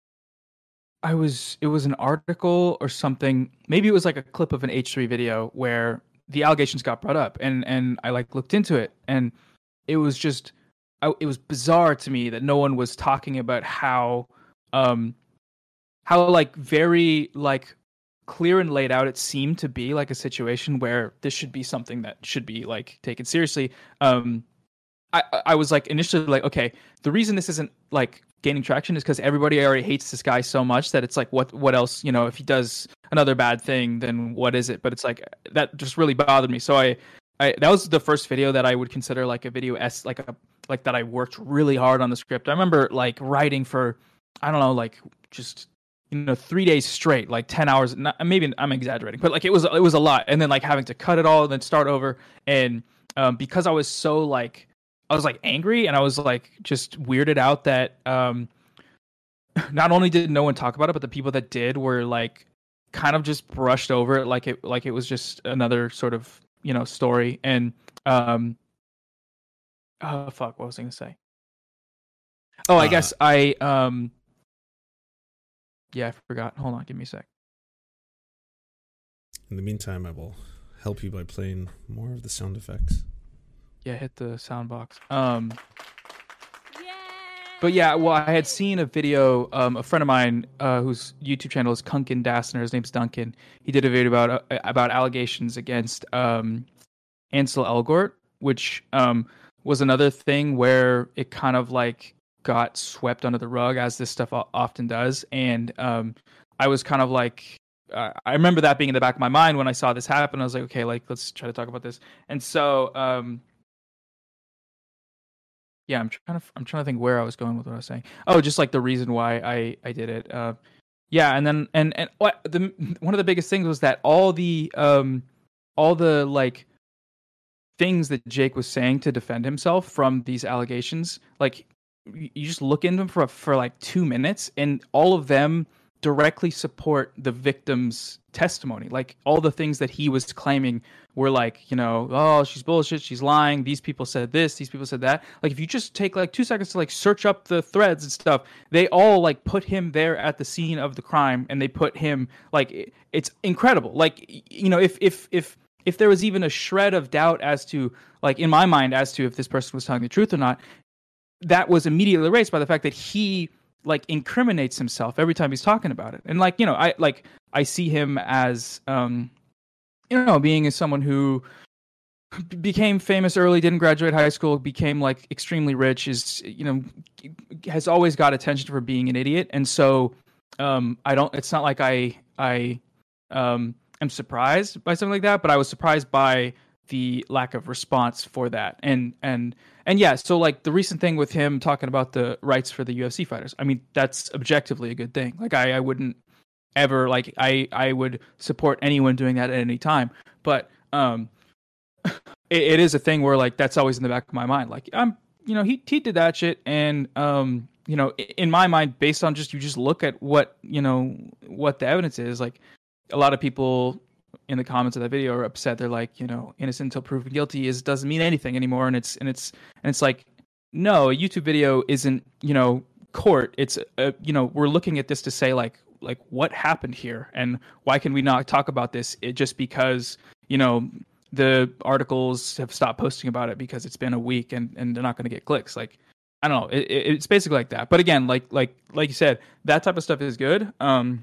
I was, it was an article or something. Maybe it was like a clip of an H three video where the allegations got brought up, and, and I like looked into it, and it was just, I, it was bizarre to me that no one was talking about how, um, how like very like clear and laid out it seemed to be like a situation where this should be something that should be like taken seriously. Um, I, I was like initially like, okay, the reason this isn't like gaining traction is because everybody already hates this guy so much that it's like, what what else, you know, if he does another bad thing, then what is it? But it's like, that just really bothered me. So I, I that was the first video that I would consider like a video s like a like that I worked really hard on the script. I remember like writing for, I don't know, like just, you know, three days straight, like ten hours. Not, maybe I'm exaggerating, but like it was it was a lot. And then like having to cut it all and then start over. And um, because I was so like, I was like angry, and I was like just weirded out that um, not only did no one talk about it, but the people that did were like kind of just brushed over it, like it like it was just another sort of, you know, story. And um, oh fuck, what was I gonna say? Oh, I uh, guess I um, yeah, I forgot. Hold on, give me a sec. In the meantime, I will help you by playing more of the sound effects. Yeah, hit the sound box. Um, but yeah, well, I had seen a video. Um, a friend of mine uh, whose YouTube channel is Kunkin Dassner. His name's Duncan. He did a video about uh, about allegations against um, Ansel Elgort, which um, was another thing where it kind of like got swept under the rug, as this stuff often does. And um, I was kind of like, uh, I remember that being in the back of my mind when I saw this happen. I was like, okay, like let's try to talk about this. And so. Um, Yeah, I'm trying to I'm trying to think where I was going with what I was saying. Oh, just like the reason why I, I did it. Uh, yeah, and then and and what the one of the biggest things was that all the um all the like things that Jake was saying to defend himself from these allegations, like you just look into them for for like two minutes, and all of them directly support the victim's testimony. Like all the things that he was claiming were like, you know, oh, she's bullshit, she's lying, these people said this, these people said that. Like if you just take like two seconds to like search up the threads and stuff, they all like put him there at the scene of the crime, and they put him like, it's incredible. Like, you know, if if if if there was even a shred of doubt as to, like in my mind, as to if this person was telling the truth or not, that was immediately erased by the fact that he like incriminates himself every time he's talking about it. And like, you know, I like I see him as um you know, being as someone who became famous early, didn't graduate high school, became like extremely rich, is, you know, has always got attention for being an idiot. And so um I don't it's not like I I um am surprised by something like that, but I was surprised by the lack of response for that. And and and yeah, so like the recent thing with him talking about the rights for the U F C fighters, I mean, that's objectively a good thing. Like I, I wouldn't ever like I, I would support anyone doing that at any time. But um it, it is a thing where like that's always in the back of my mind. Like I'm you know, he he did that shit, and um, you know, in my mind, based on just you just look at what, you know, what the evidence is, like a lot of people in the comments of that video are upset. They're like, you know, innocent until proven guilty is doesn't mean anything anymore. And it's and it's and it's like, no, a YouTube video isn't, you know, court. It's uh, you know, we're looking at this to say like like what happened here, and why can we not talk about this? It just because, you know, the articles have stopped posting about it because it's been a week and, and they're not going to get clicks. Like, I don't know. It, it, it's basically like that. But again, like like like you said, that type of stuff is good. Um,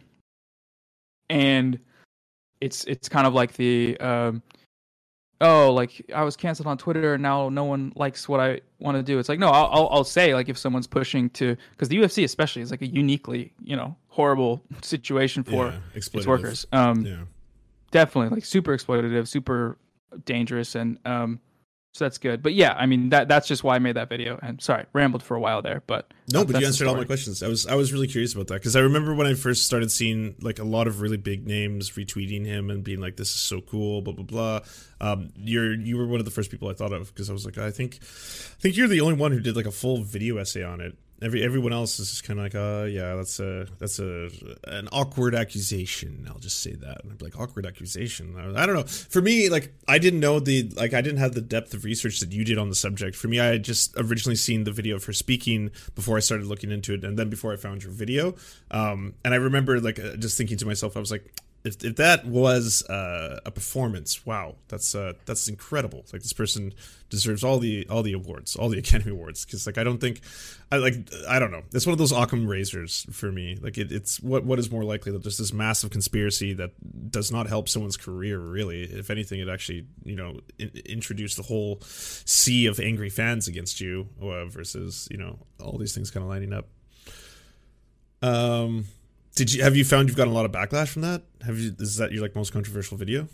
and it's it's kind of like the um, oh, like I was canceled on Twitter and now no one likes what I want to do. It's like, no, I'll I'll, I'll say, like, if someone's pushing to, because the U F C especially is like a uniquely, you know, horrible situation for yeah, its workers. Um, yeah, definitely like super exploitative, super dangerous, and um, so that's good. But yeah, I mean that that's just why I made that video. And sorry, rambled for a while there, but no, but you answered all my questions. I was I was really curious about that, because I remember when I first started seeing like a lot of really big names retweeting him and being like, "This is so cool," blah blah blah. Um, you're you were one of the first people I thought of, because I was like, I think I think you're the only one who did like a full video essay on it. Every everyone else is just kind of like, uh, yeah, that's a that's a an awkward accusation. I'll just say that. And I'm like, awkward accusation. I, I don't know. For me, like, I didn't know the like I didn't have the depth of research that you did on the subject. For me, I had just originally seen the video of her speaking before I started looking into it, and then before I found your video. Um, and I remember like just thinking to myself, I was like, if if that was uh, a performance, wow, that's uh, that's incredible. Like, this person deserves all the all the awards, all the Academy Awards, because like I don't think, I like I don't know. It's one of those Occam razors for me. Like it, it's what what is more likely, that there's this massive conspiracy that does not help someone's career really. If anything, it actually, you know, in, introduced the whole sea of angry fans against you, uh, versus, you know, all these things kind of lining up. Um. Did you have you found you've gotten a lot of backlash from that? Have you is that your like most controversial video?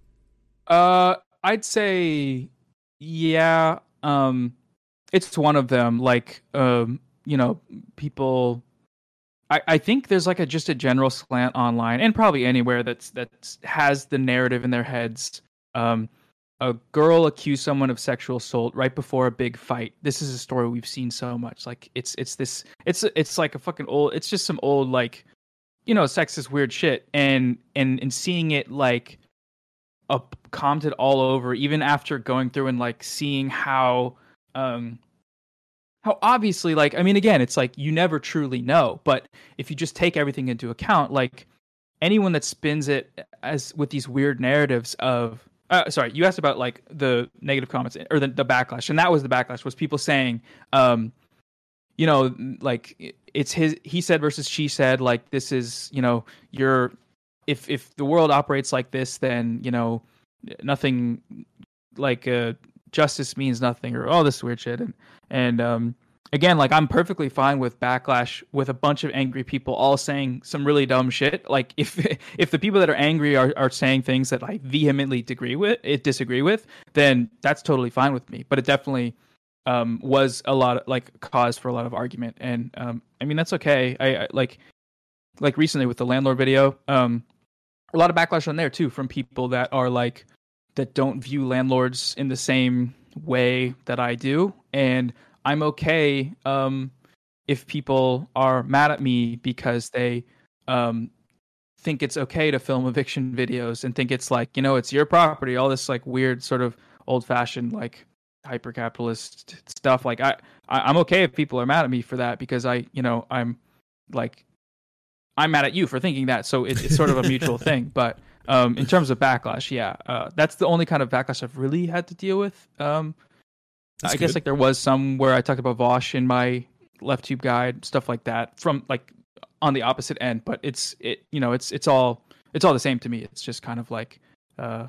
Uh, I'd say yeah. Um, it's one of them. Like, um, you know, people. I, I think there's like a just a general slant online, and probably anywhere that's that has the narrative in their heads. Um, a girl accused someone of sexual assault right before a big fight. This is a story we've seen so much. Like, it's it's this it's it's like a fucking old. It's just some old like, you know, sexist weird shit, and and and seeing it like uh, commented all over, even after going through and like seeing how um how obviously, like, I mean, again, it's like you never truly know, but if you just take everything into account, like anyone that spins it as with these weird narratives of uh, sorry, you asked about like the negative comments or the, the backlash, and that was the backlash was people saying, um, you know, like it's his he said versus she said, like this is, you know, you're if if the world operates like this, then you know nothing like uh, justice means nothing or all this weird shit, and and um. Again, like I'm perfectly fine with backlash with a bunch of angry people all saying some really dumb shit. Like if if the people that are angry are, are saying things that I vehemently disagree with, it disagree with, then that's totally fine with me. But it definitely um, was a lot of, like cause for a lot of argument, and um, I mean that's okay. I, I like like recently with the landlord video, um, a lot of backlash on there too from people that are like that don't view landlords in the same way that I do, and I'm okay um, if people are mad at me because they um, think it's okay to film eviction videos and think it's like, you know, it's your property, all this like weird sort of old-fashioned like hyper-capitalist stuff. Like I, I, I'm okay if people are mad at me for that because I, you know, I'm like, I'm mad at you for thinking that. So it, it's sort of a mutual thing. But um, in terms of backlash, yeah, uh, that's the only kind of backlash I've really had to deal with. Um, That's I good. guess like there was some where I talked about Vosh in my left tube guide, stuff like that from like on the opposite end, but it's it you know it's it's all it's all the same to me. It's just kind of like uh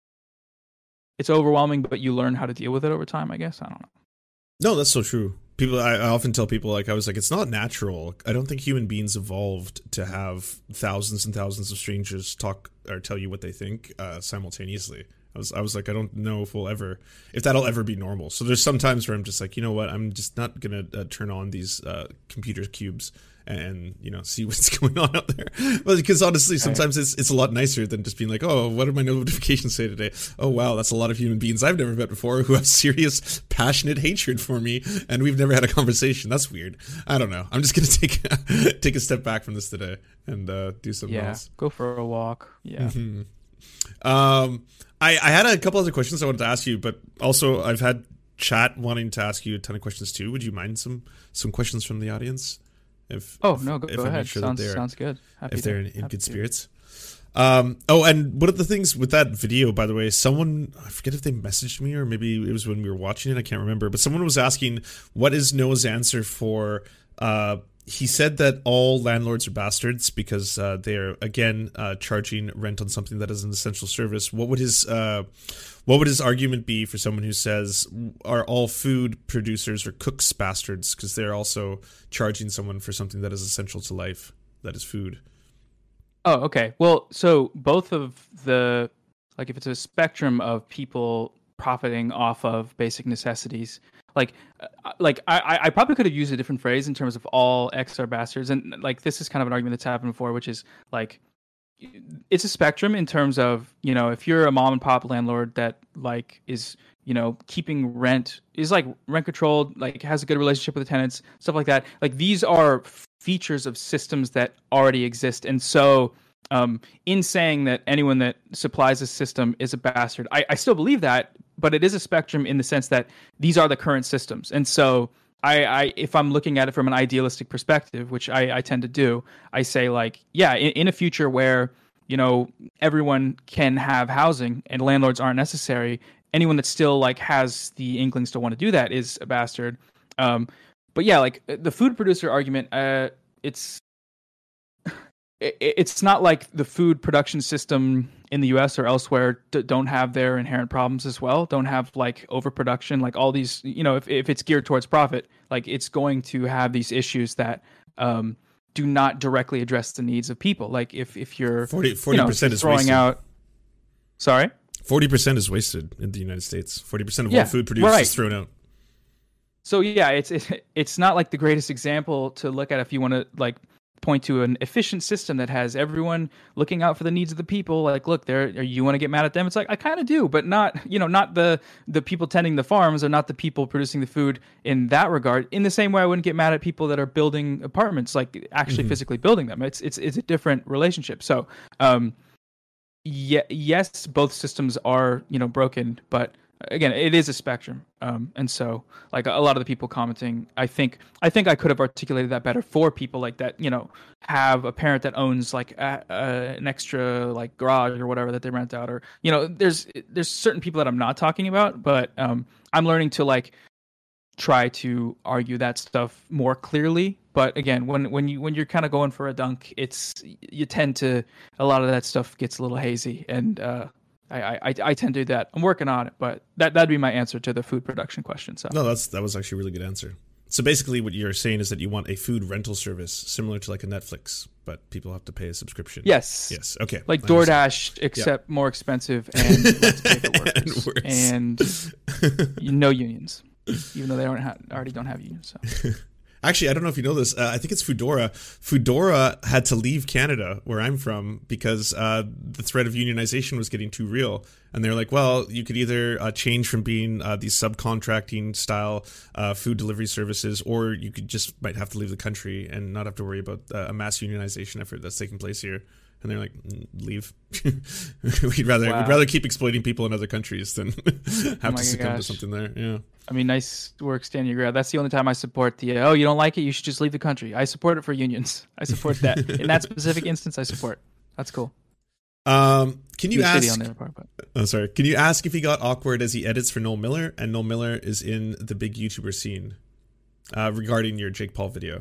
it's overwhelming, but you learn how to deal with it over time, I guess. I don't know. No, that's so true. People I, I often tell people like I was like it's not natural. I don't think human beings evolved to have thousands and thousands of strangers talk or tell you what they think uh, simultaneously. I was, I was like, I don't know if we'll ever, if that'll ever be normal. So there's some times where I'm just like, you know what, I'm just not gonna uh, turn on these uh, computer cubes and you know see what's going on out there. Well, because honestly, sometimes it's it's a lot nicer than just being like, oh, what did my notifications say today? Oh wow, that's a lot of human beings I've never met before who have serious, passionate hatred for me, and we've never had a conversation. That's weird. I don't know. I'm just gonna take take a step back from this today and uh, do something yeah, else. Go for a walk. Yeah. Mm-hmm. Um. I, I had a couple other questions I wanted to ask you, but also I've had chat wanting to ask you a ton of questions too. Would you mind some some questions from the audience? If oh if, no, go, if go I ahead. make sure sounds, that they're, sounds good. Happy if they're to, in, in good to. spirits. Um. Oh, and one of the things with that video, by the way, someone I forget if they messaged me or maybe it was when we were watching it. I can't remember, but someone was asking, "What is Noah's answer for?" Uh, He said that all landlords are bastards because uh, they are again uh, charging rent on something that is an essential service. What would his uh, what would his argument be for someone who says are all food producers or cooks bastards because they're also charging someone for something that is essential to life, that is food? Oh, okay. Well, so both of the like if it's a spectrum of people profiting off of basic necessities. Like, like I, I probably could have used a different phrase in terms of all X are bastards, and like this is kind of an argument that's happened before, which is like it's a spectrum in terms of you know if you're a mom and pop landlord that like is you know keeping rent is like rent controlled, like has a good relationship with the tenants, stuff like that. Like these are features of systems that already exist, and so um, in saying that anyone that supplies a system is a bastard, I, I still believe that. But it is a spectrum in the sense that these are the current systems. And so I, I if I'm looking at it from an idealistic perspective, which I, I tend to do, I say like, yeah, in, in a future where, you know, everyone can have housing and landlords aren't necessary, anyone that still like has the inklings to want to do that is a bastard. Um, but yeah, like the food producer argument, uh, it's, it's not like the food production system in the U S or elsewhere d- don't have their inherent problems as well. Don't have like overproduction, like all these, you know, if, if it's geared towards profit, like it's going to have these issues that um, do not directly address the needs of people. Like if, if you're forty percent you know, is throwing wasted. out, sorry? forty percent is wasted in the United States. forty percent of yeah, all food produced right. is thrown out. So yeah, it's, it, it's not like the greatest example to look at if you want to like, point to an efficient system that has everyone looking out for the needs of the people. Like, look, there you want to get mad at them. It's like, I kind of do, but not, you know, not the, the people tending the farms or not the people producing the food in that regard. In the same way, I wouldn't get mad at people that are building apartments, like actually mm-hmm. physically building them. It's, it's, it's a different relationship. So, um, yeah, yes, both systems are, you know, broken, but, again, it is a spectrum, um, and so like a lot of the people commenting, I think I think I could have articulated that better for people like that. You know, have a parent that owns like a, a, an extra like garage or whatever that they rent out, or you know, there's there's certain people that I'm not talking about, but um, I'm learning to like try to argue that stuff more clearly. But again, when when you when you're kind of going for a dunk, it's you tend to a lot of that stuff gets a little hazy, and uh, I, I I tend to do that. I'm working on it, but that that'd be my answer to the food production question. So no, that's that was actually a really good answer. So basically, what you're saying is that you want a food rental service similar to like a Netflix, but people have to pay a subscription. Yes. Yes. Okay. Like DoorDash, except yeah. more expensive and less pay for workers, and, and no unions, even though they don't ha- already don't have unions. So. Actually, I don't know if you know this. Uh, I think it's Foodora. Foodora had to leave Canada, where I'm from, because uh, the threat of unionization was getting too real. And they're like, well, you could either uh, change from being uh, these subcontracting style uh, food delivery services, or you could just might have to leave the country and not have to worry about uh, a mass unionization effort that's taking place here. And they're like, leave. we'd rather wow. we'd rather keep exploiting people in other countries than have oh to succumb gosh. to something there. Yeah. I mean, nice work standing your ground. That's the only time I support the, oh, you don't like it, you should just leave the country. I support it for unions. I support that. In that specific instance, I support. That's cool. Um, can you the ask, on their part, but. oh, sorry. Can you ask if he got awkward as he edits for Noel Miller, and Noel Miller is in the big YouTuber scene uh, regarding your Jake Paul video?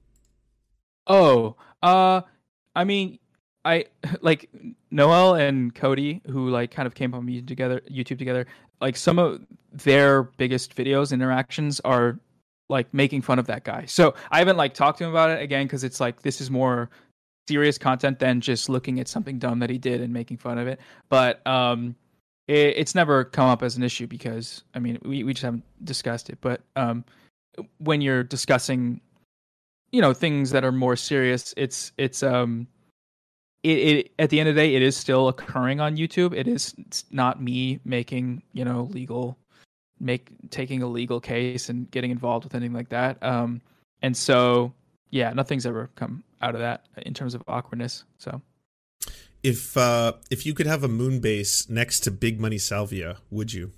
Oh, uh, I mean, I like Noel and Cody, who like kind of came on YouTube together, YouTube together. Like some of their biggest videos, interactions are like making fun of that guy. So I haven't like talked to him about it again because it's like this is more serious content than just looking at something dumb that he did and making fun of it. But um, it, it's never come up as an issue because I mean we we just haven't discussed it. But um, when you're discussing, you know, things that are more serious, it's it's um. It, it at the end of the day, it is still occurring on YouTube. It is it's not me making, you know, legal, make taking a legal case and getting involved with anything like that. Um, and so, yeah, nothing's ever come out of that in terms of awkwardness. So, if uh, if you could have a moon base next to Big Money Salvia, would you?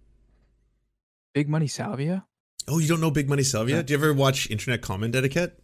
Big Money Salvia? Oh, you don't know Big Money Salvia? No. Do you ever watch Internet Comment Etiquette?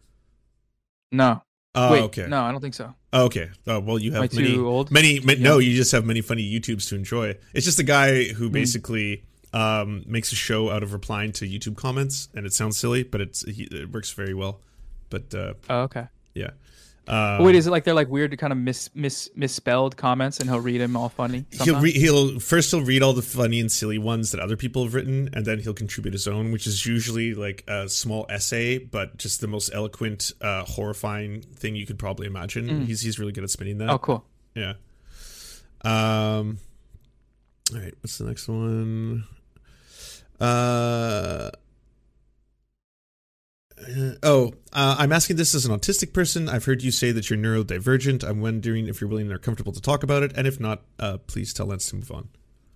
No. Oh, Wait, okay. No, I don't think so. Oh, okay. Oh, well, you have Am I many, too old? many, many no, you just have many funny YouTubes to enjoy. It's just a guy who Mm. basically um, makes a show out of replying to YouTube comments, and it sounds silly, but it's he, it works very well. But uh, Oh, okay. yeah. Um, Wait, is it like they're like weird kind of mis, mis misspelled comments and he'll read them all funny? He'll sometimes? re- he'll first he'll read all the funny and silly ones that other people have written, and then he'll contribute his own, which is usually like a small essay, but just the most eloquent, uh, horrifying thing you could probably imagine. Mm. He's he's really good at spinning that. Oh, cool. Yeah. Um. All right. What's the next one? Uh. Uh, oh, uh, I'm asking this as an autistic person. I've heard you say that you're neurodivergent. I'm wondering if you're willing or comfortable to talk about it, and if not, uh, please tell Lance to move on.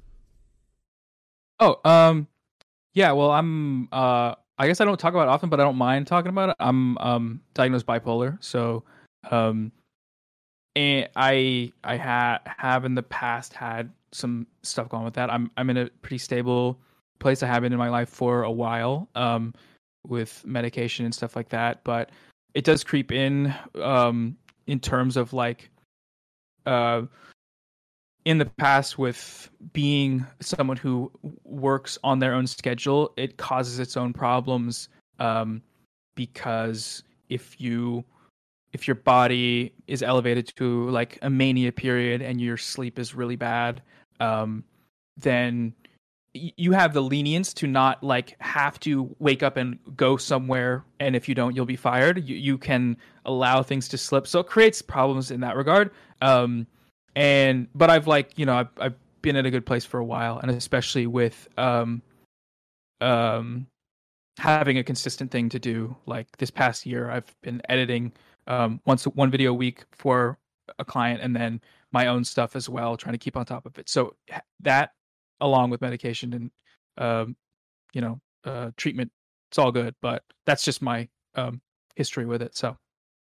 Oh, um, yeah. Well, I'm. Uh, I guess I don't talk about it often, but I don't mind talking about it. I'm um diagnosed bipolar, so um, and I I ha- have in the past had some stuff going with that. I'm I'm in a pretty stable place. I have been in my life for a while. Um. With medication and stuff like that, but it does creep in um in terms of like uh in the past with being someone who works on their own schedule, it causes its own problems um because if you if your body is elevated to like a mania period and your sleep is really bad, um then you have the lenience to not like have to wake up and go somewhere, and if you don't you'll be fired. You, you can allow things to slip, so it creates problems in that regard. Um and but I've like you know I've, I've been in a good place for a while, and especially with um um having a consistent thing to do. Like this past year I've been editing um once one video a week for a client, and then my own stuff as well, trying to keep on top of it. So that, along with medication and um, you know uh, treatment, it's all good. But that's just my um, history with it. So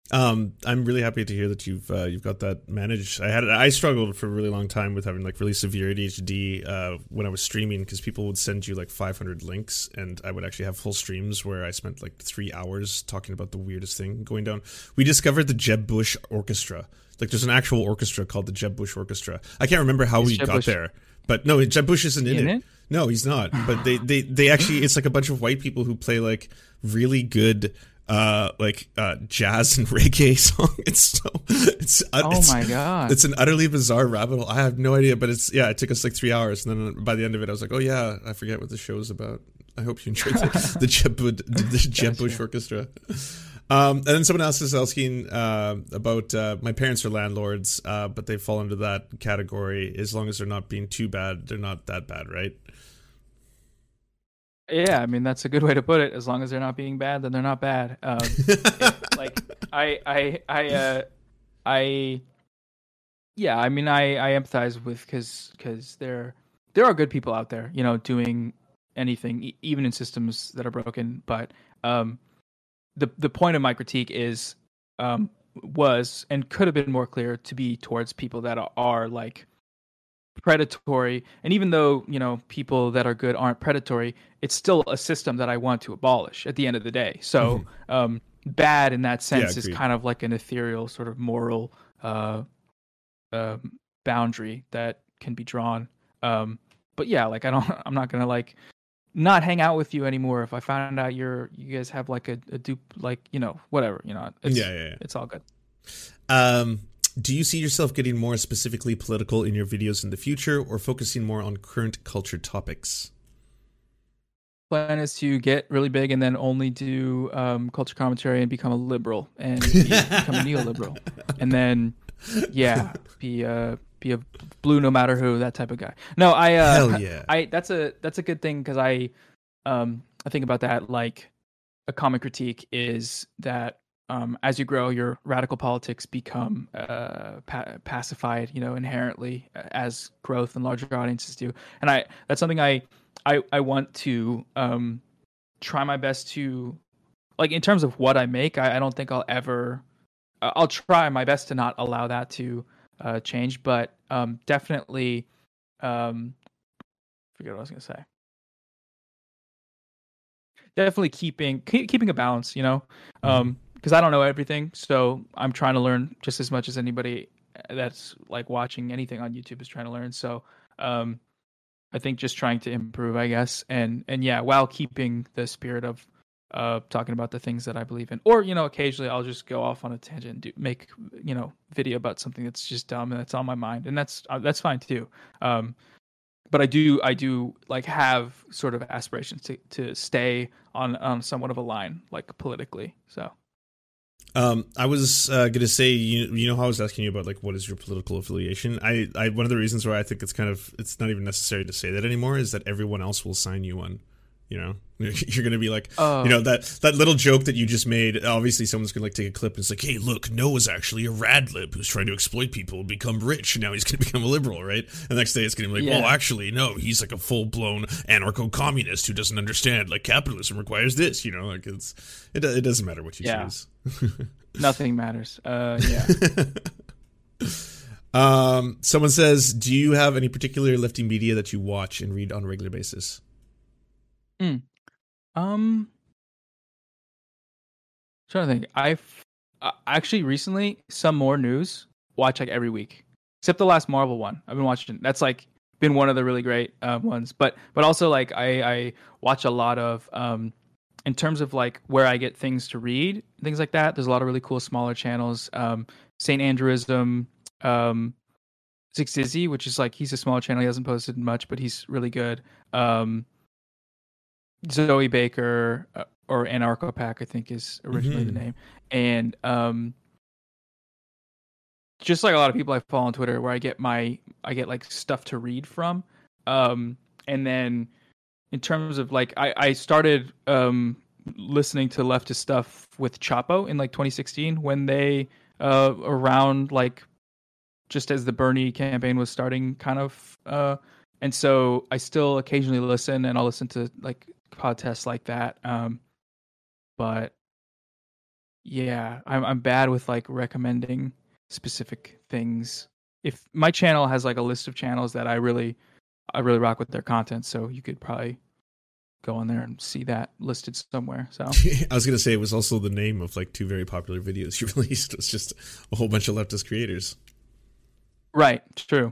Um, I'm really happy to hear that you've uh, you've got that managed. I had I struggled for a really long time with having like really severe A D H D uh, when I was streaming, because people would send you like five hundred links, and I would actually have full streams where I spent like three hours talking about the weirdest thing going down. We discovered the Jeb Bush Orchestra. Like, there's an actual orchestra called the Jeb Bush Orchestra. I can't remember how Is we Jeb got Bush- there, but no, Jeb Bush isn't in, In it. it? No, he's not. But they, they, they actually, it's like a bunch of white people who play like really good uh like uh jazz and reggae song. It's so it's Oh it's, my god! it's an utterly bizarre rabbit hole. I have no idea, but it's yeah, it took us like three hours, and then by the end of it I was like, oh yeah, I forget what the show's about. I hope you enjoyed the, the Jeb, the Jeb Bush Orchestra. Um, and then someone else is asking uh, about uh, my parents are landlords, uh, but they fall into that category. As long as they're not being too bad, they're not that bad, right? Yeah, I mean that's a good way to put it. As long as they're not being bad, then they're not bad. Um, it- like I, I, I, uh, I, yeah. I mean, I, I empathize with because because there there are good people out there, you know, doing anything, e- even in systems that are broken. But um, the the point of my critique is um was and could have been more clear to be towards people that are, are like predatory. And even though, you know, people that are good aren't predatory, it's still a system that I want to abolish at the end of the day. So mm-hmm. um bad in that sense Yeah, is kind of like an ethereal sort of moral uh um boundary that can be drawn. Um but yeah, like I don't I'm not gonna like not hang out with you anymore if I found out you're you guys have like a, a dupe, like, you know, whatever, you know. It's, yeah, yeah, yeah. It's all good. Um Do you see yourself getting more specifically political in your videos in the future, or focusing more on current culture topics? Plan is to get really big and then only do um, culture commentary and become a liberal and be, become a neoliberal, and then yeah, be a be a blue no matter who, that type of guy. No, I uh, Hell yeah. I that's a that's a good thing because I um I think about that like a common critique is that. Um, as you grow, your radical politics become uh, pa- pacified, you know, inherently as growth and larger audiences do. And I that's something I I, I want to um, try my best to, like, in terms of what I make. I, I don't think I'll ever. I'll try my best to not allow that to uh, change, but um, definitely. Um, forget what I was gonna say. Definitely keeping keep, keeping a balance, you know. Um, mm-hmm. Because I don't know everything, so I'm trying to learn just as much as anybody that's like watching anything on YouTube is trying to learn. So um, I think just trying to improve, I guess, and and yeah, while keeping the spirit of uh, talking about the things that I believe in. Or, you know, occasionally I'll just go off on a tangent and do, make, you know, video about something that's just dumb and that's on my mind, and that's uh, that's fine too. Um, but I do I do like have sort of aspirations to to stay on on somewhat of a line, like politically. So. Um, I was uh, going to say, you you know how I was asking you about like what is your political affiliation? I, I one of the reasons why I think it's kind of it's not even necessary to say that anymore is that everyone else will sign you one. You know, you're going to be like, oh. you know, that that little joke that you just made. Obviously, someone's going to like take a clip and it's like, hey, look, Noah's actually a radlib who's trying to exploit people and become rich. And now he's going to become a liberal, right? And the next day it's going to be like, yeah. well, actually, no, he's like a full blown anarcho-communist who doesn't understand like capitalism requires this. You know, like it's it it doesn't matter what you yeah. choose. Nothing matters. Uh, yeah. um, someone says, do you have any particular lefty media that you watch and read on a regular basis? Mm. Um, I'm trying to think. I've uh, actually recently some more news watch like every week, except the last Marvel one. I've been watching. That's like been one of the really great uh, ones. But but also like I I watch a lot of um in terms of like where I get things to read, things like that. There's a lot of really cool smaller channels. Um, Saint Andrewism, um, Zig Zizzy, which is like he's a small channel. He hasn't posted much, but he's really good. Um. Zoe Baker uh, or Anarcho-Pack, I think is originally mm-hmm. the name, and um, just like a lot of people I follow on Twitter, where I get my I get like stuff to read from, um, and then in terms of like I I started um listening to leftist stuff with Chapo in like twenty sixteen when they uh around like just as the Bernie campaign was starting, kind of, uh, and so I still occasionally listen, and I'll listen to like podcasts like that, um but yeah, I'm I'm bad with like recommending specific things. If my channel has like a list of channels that I really I really rock with their content, so you could probably go on there and see that listed somewhere. So I was gonna say it was also the name of like two very popular videos you released. It was just a whole bunch of leftist creators. Right, true.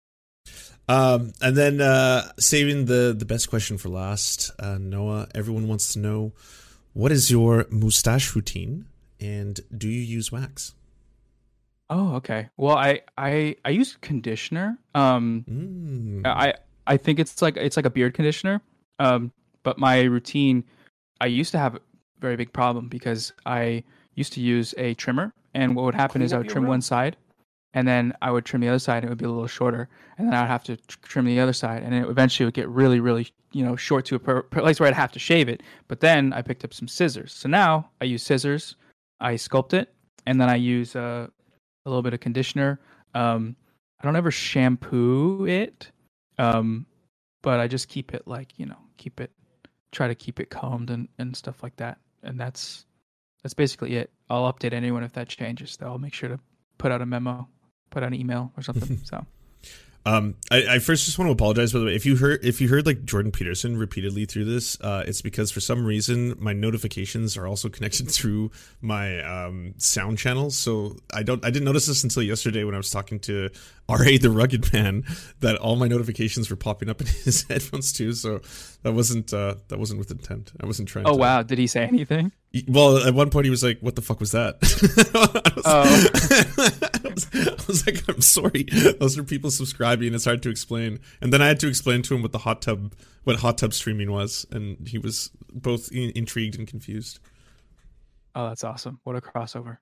Um, and then uh, saving the the best question for last, uh, Noah. Everyone wants to know, what is your mustache routine, and do you use wax? Oh, okay. Well, I I I use conditioner. Um, Mm. I I think it's like it's like a beard conditioner. Um, but my routine, I used to have a very big problem because I used to use a trimmer, and what would happen Clean is I up would your trim room. one side, and then I would trim the other side, and it would be a little shorter, and then I would have to tr- trim the other side, and it eventually would get really, really, you know, short to a per- place where I'd have to shave it. But then I picked up some scissors, so now I use scissors, I sculpt it, and then I use uh, a little bit of conditioner. Um, I don't ever shampoo it, um, but I just keep it like, you know, keep it, try to keep it combed and, and stuff like that. And that's that's basically it. I'll update anyone if that changes. Though I'll make sure to put out a memo, put out an email or something. So Um, I, I first just want to apologize, by the way. If you heard, if you heard like Jordan Peterson repeatedly through this, uh, it's because for some reason my notifications are also connected through my um, sound channels. So I don't, I didn't notice this until yesterday when I was talking to R A the Rugged Man, that all my notifications were popping up in his headphones too. So that wasn't, uh, that wasn't with intent. I wasn't trying. oh to, wow, did he say anything? Well, at one point he was like, "What the fuck was that?" I, was, Oh. I, was, I was like, "I'm sorry, those are people subscribing. It's hard to explain." And then I had to explain to him what the hot tub, what hot tub streaming was, and he was both in, intrigued and confused. Oh, that's awesome! What a crossover.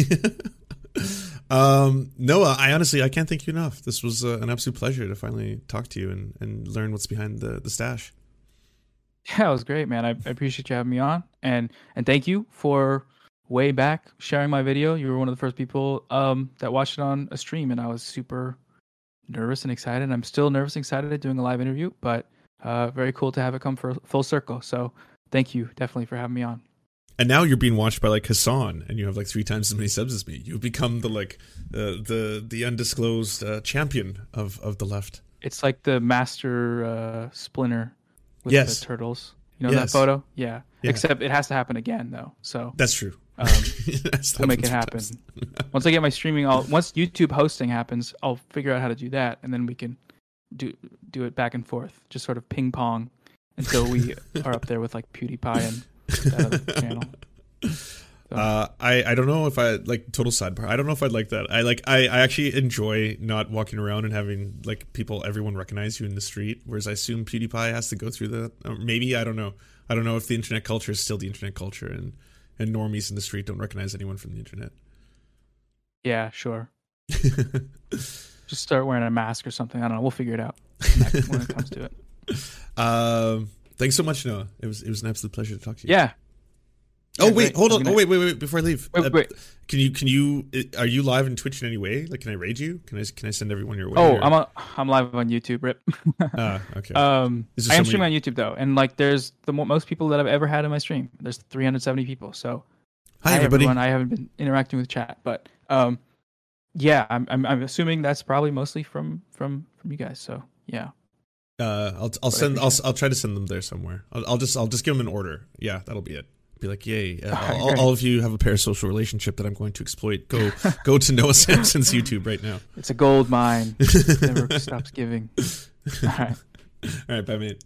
um, Noah, I honestly I can't thank you enough. This was uh, an absolute pleasure to finally talk to you and, and learn what's behind the the stash. Yeah, it was great, man. I, I appreciate you having me on, and and thank you for way back sharing my video. You were one of the first people um, that watched it on a stream, and I was super nervous and excited. I'm still nervous and excited at doing a live interview, but uh, very cool to have it come for full circle. So thank you definitely for having me on. And now you're being watched by like Hassan, and you have like three times as many subs as me. You've become the like uh, the the undisclosed uh, champion of of the left. It's like the master uh, Splinter with Yes. the turtles. You know Yes. that photo? Yeah. Yeah. Except it has to happen again though. So That's true. um, That's we'll make it happen. Once I get my streaming, I'll once YouTube hosting happens, I'll figure out how to do that, and then we can do do it back and forth, just sort of ping pong until we are up there with like PewDiePie and that other channel. So. Uh, I, I don't know if I like total sidebar. I don't know if I'd like that. I like I, I actually enjoy not walking around and having like people everyone recognize you in the street. Whereas I assume PewDiePie has to go through that. Or maybe I don't know. I don't know if the internet culture is still the internet culture and and normies in the street don't recognize anyone from the internet. Yeah, sure. Just start wearing a mask or something. I don't know. We'll figure it out when it comes to it. Um, thanks so much, Noah. It was it was an absolute pleasure to talk to you. Yeah. Oh Yeah, wait, great. hold I'm on. gonna- Oh wait, wait, wait. Before I leave, Wait, uh, wait. can you can you are you live in Twitch in any way? Like, can I raid you? Can I can I send everyone your way? Oh, or- I'm on, I'm live on YouTube. Rip. Ah, okay. Um, Is there I am somebody- streaming on YouTube though, and like, there's the mo- most people that I've ever had in my stream. There's three hundred seventy people. So, Hi, everybody. everyone. I haven't been interacting with chat, but um, yeah, I'm I'm, I'm assuming that's probably mostly from from from you guys. So yeah. Uh, I'll I'll But I send I'll appreciate I'll try to send them there somewhere. I'll, I'll just I'll just give them an order. Yeah, that'll be it. Be like, yay! Uh, Alright, all, great. all of you have a parasocial relationship that I'm going to exploit. Go go to Noah Samson's YouTube right now. It's a gold mine. Never stops giving. All right. All right, bye, mate.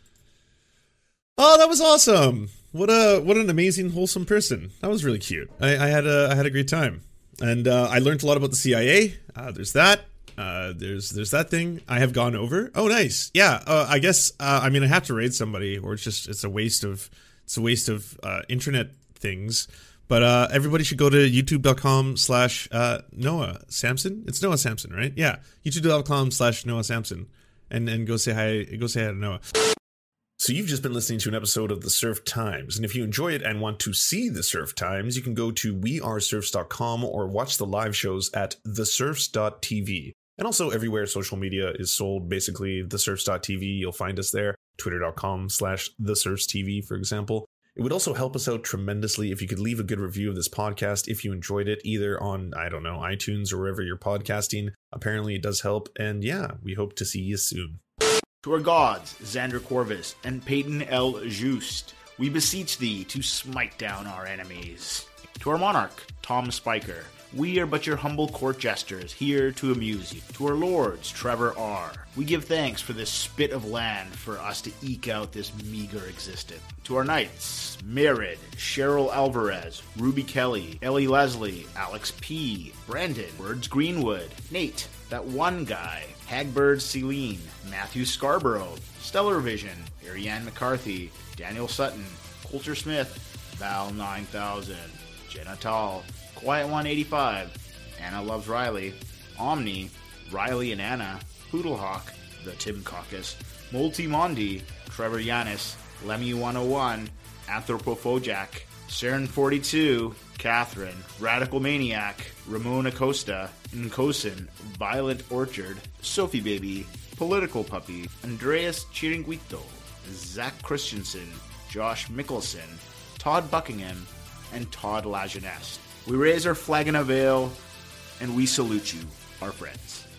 Oh, that was awesome! What a what an amazing, wholesome person. That was really cute. I, I had a I had a great time, and uh, I learned a lot about the C I A. Uh, there's that. Uh, there's there's that thing I have gone over. Oh, nice. Yeah. Uh, I guess. Uh, I mean, I have to raid somebody, or it's just it's a waste of it's a waste of uh, internet things. But uh, everybody should go to youtube dot com slash Noah Samson. It's Noah Samson, right? Yeah. youtube dot com slash Noah Samson, and and go say hi. Go say hi to Noah. So you've just been listening to an episode of The Surf Times, and if you enjoy it and want to see The Surf Times, you can go to we are surfs dot com or watch the live shows at the surfs dot t v. And also everywhere social media is sold, basically the surfs dot t v, you'll find us there. twitter dot com slash the surfs t v, for example. It would also help us out tremendously if you could leave a good review of this podcast if you enjoyed it, either on, I don't know, iTunes or wherever you're podcasting. Apparently it does help, and yeah, we hope to see you soon. To our gods, Xander Corvus and Peyton L. Just, we beseech thee to smite down our enemies. To our monarch, Tom Spiker, we are but your humble court jesters, here to amuse you. To our lords, Trevor R., we give thanks for this spit of land for us to eke out this meager existence. To our knights, Merid, Cheryl Alvarez, Ruby Kelly, Ellie Leslie, Alex P., Brandon, Words Greenwood, Nate, that one guy, Hagbird Celine, Matthew Scarborough, Stellar Vision, Ariane McCarthy, Daniel Sutton, Coulter Smith, Val nine thousand, Jenna Tall, Quiet one eighty-five, Anna Loves Riley, Omni, Riley and Anna, Poodlehawk, The Tim Caucus, Multimondi, Trevor Yanis, Lemmy one oh one, Anthropophojack, Saren forty-two, Catherine, Radical Maniac, Ramon Acosta, Nkosin, Violent Orchard, Sophie Baby, Political Puppy, Andreas Chiringuito, Zach Christensen, Josh Mickelson, Todd Buckingham, and Todd Lajeunesse. We raise our flag in a veil, and we salute you, our friends.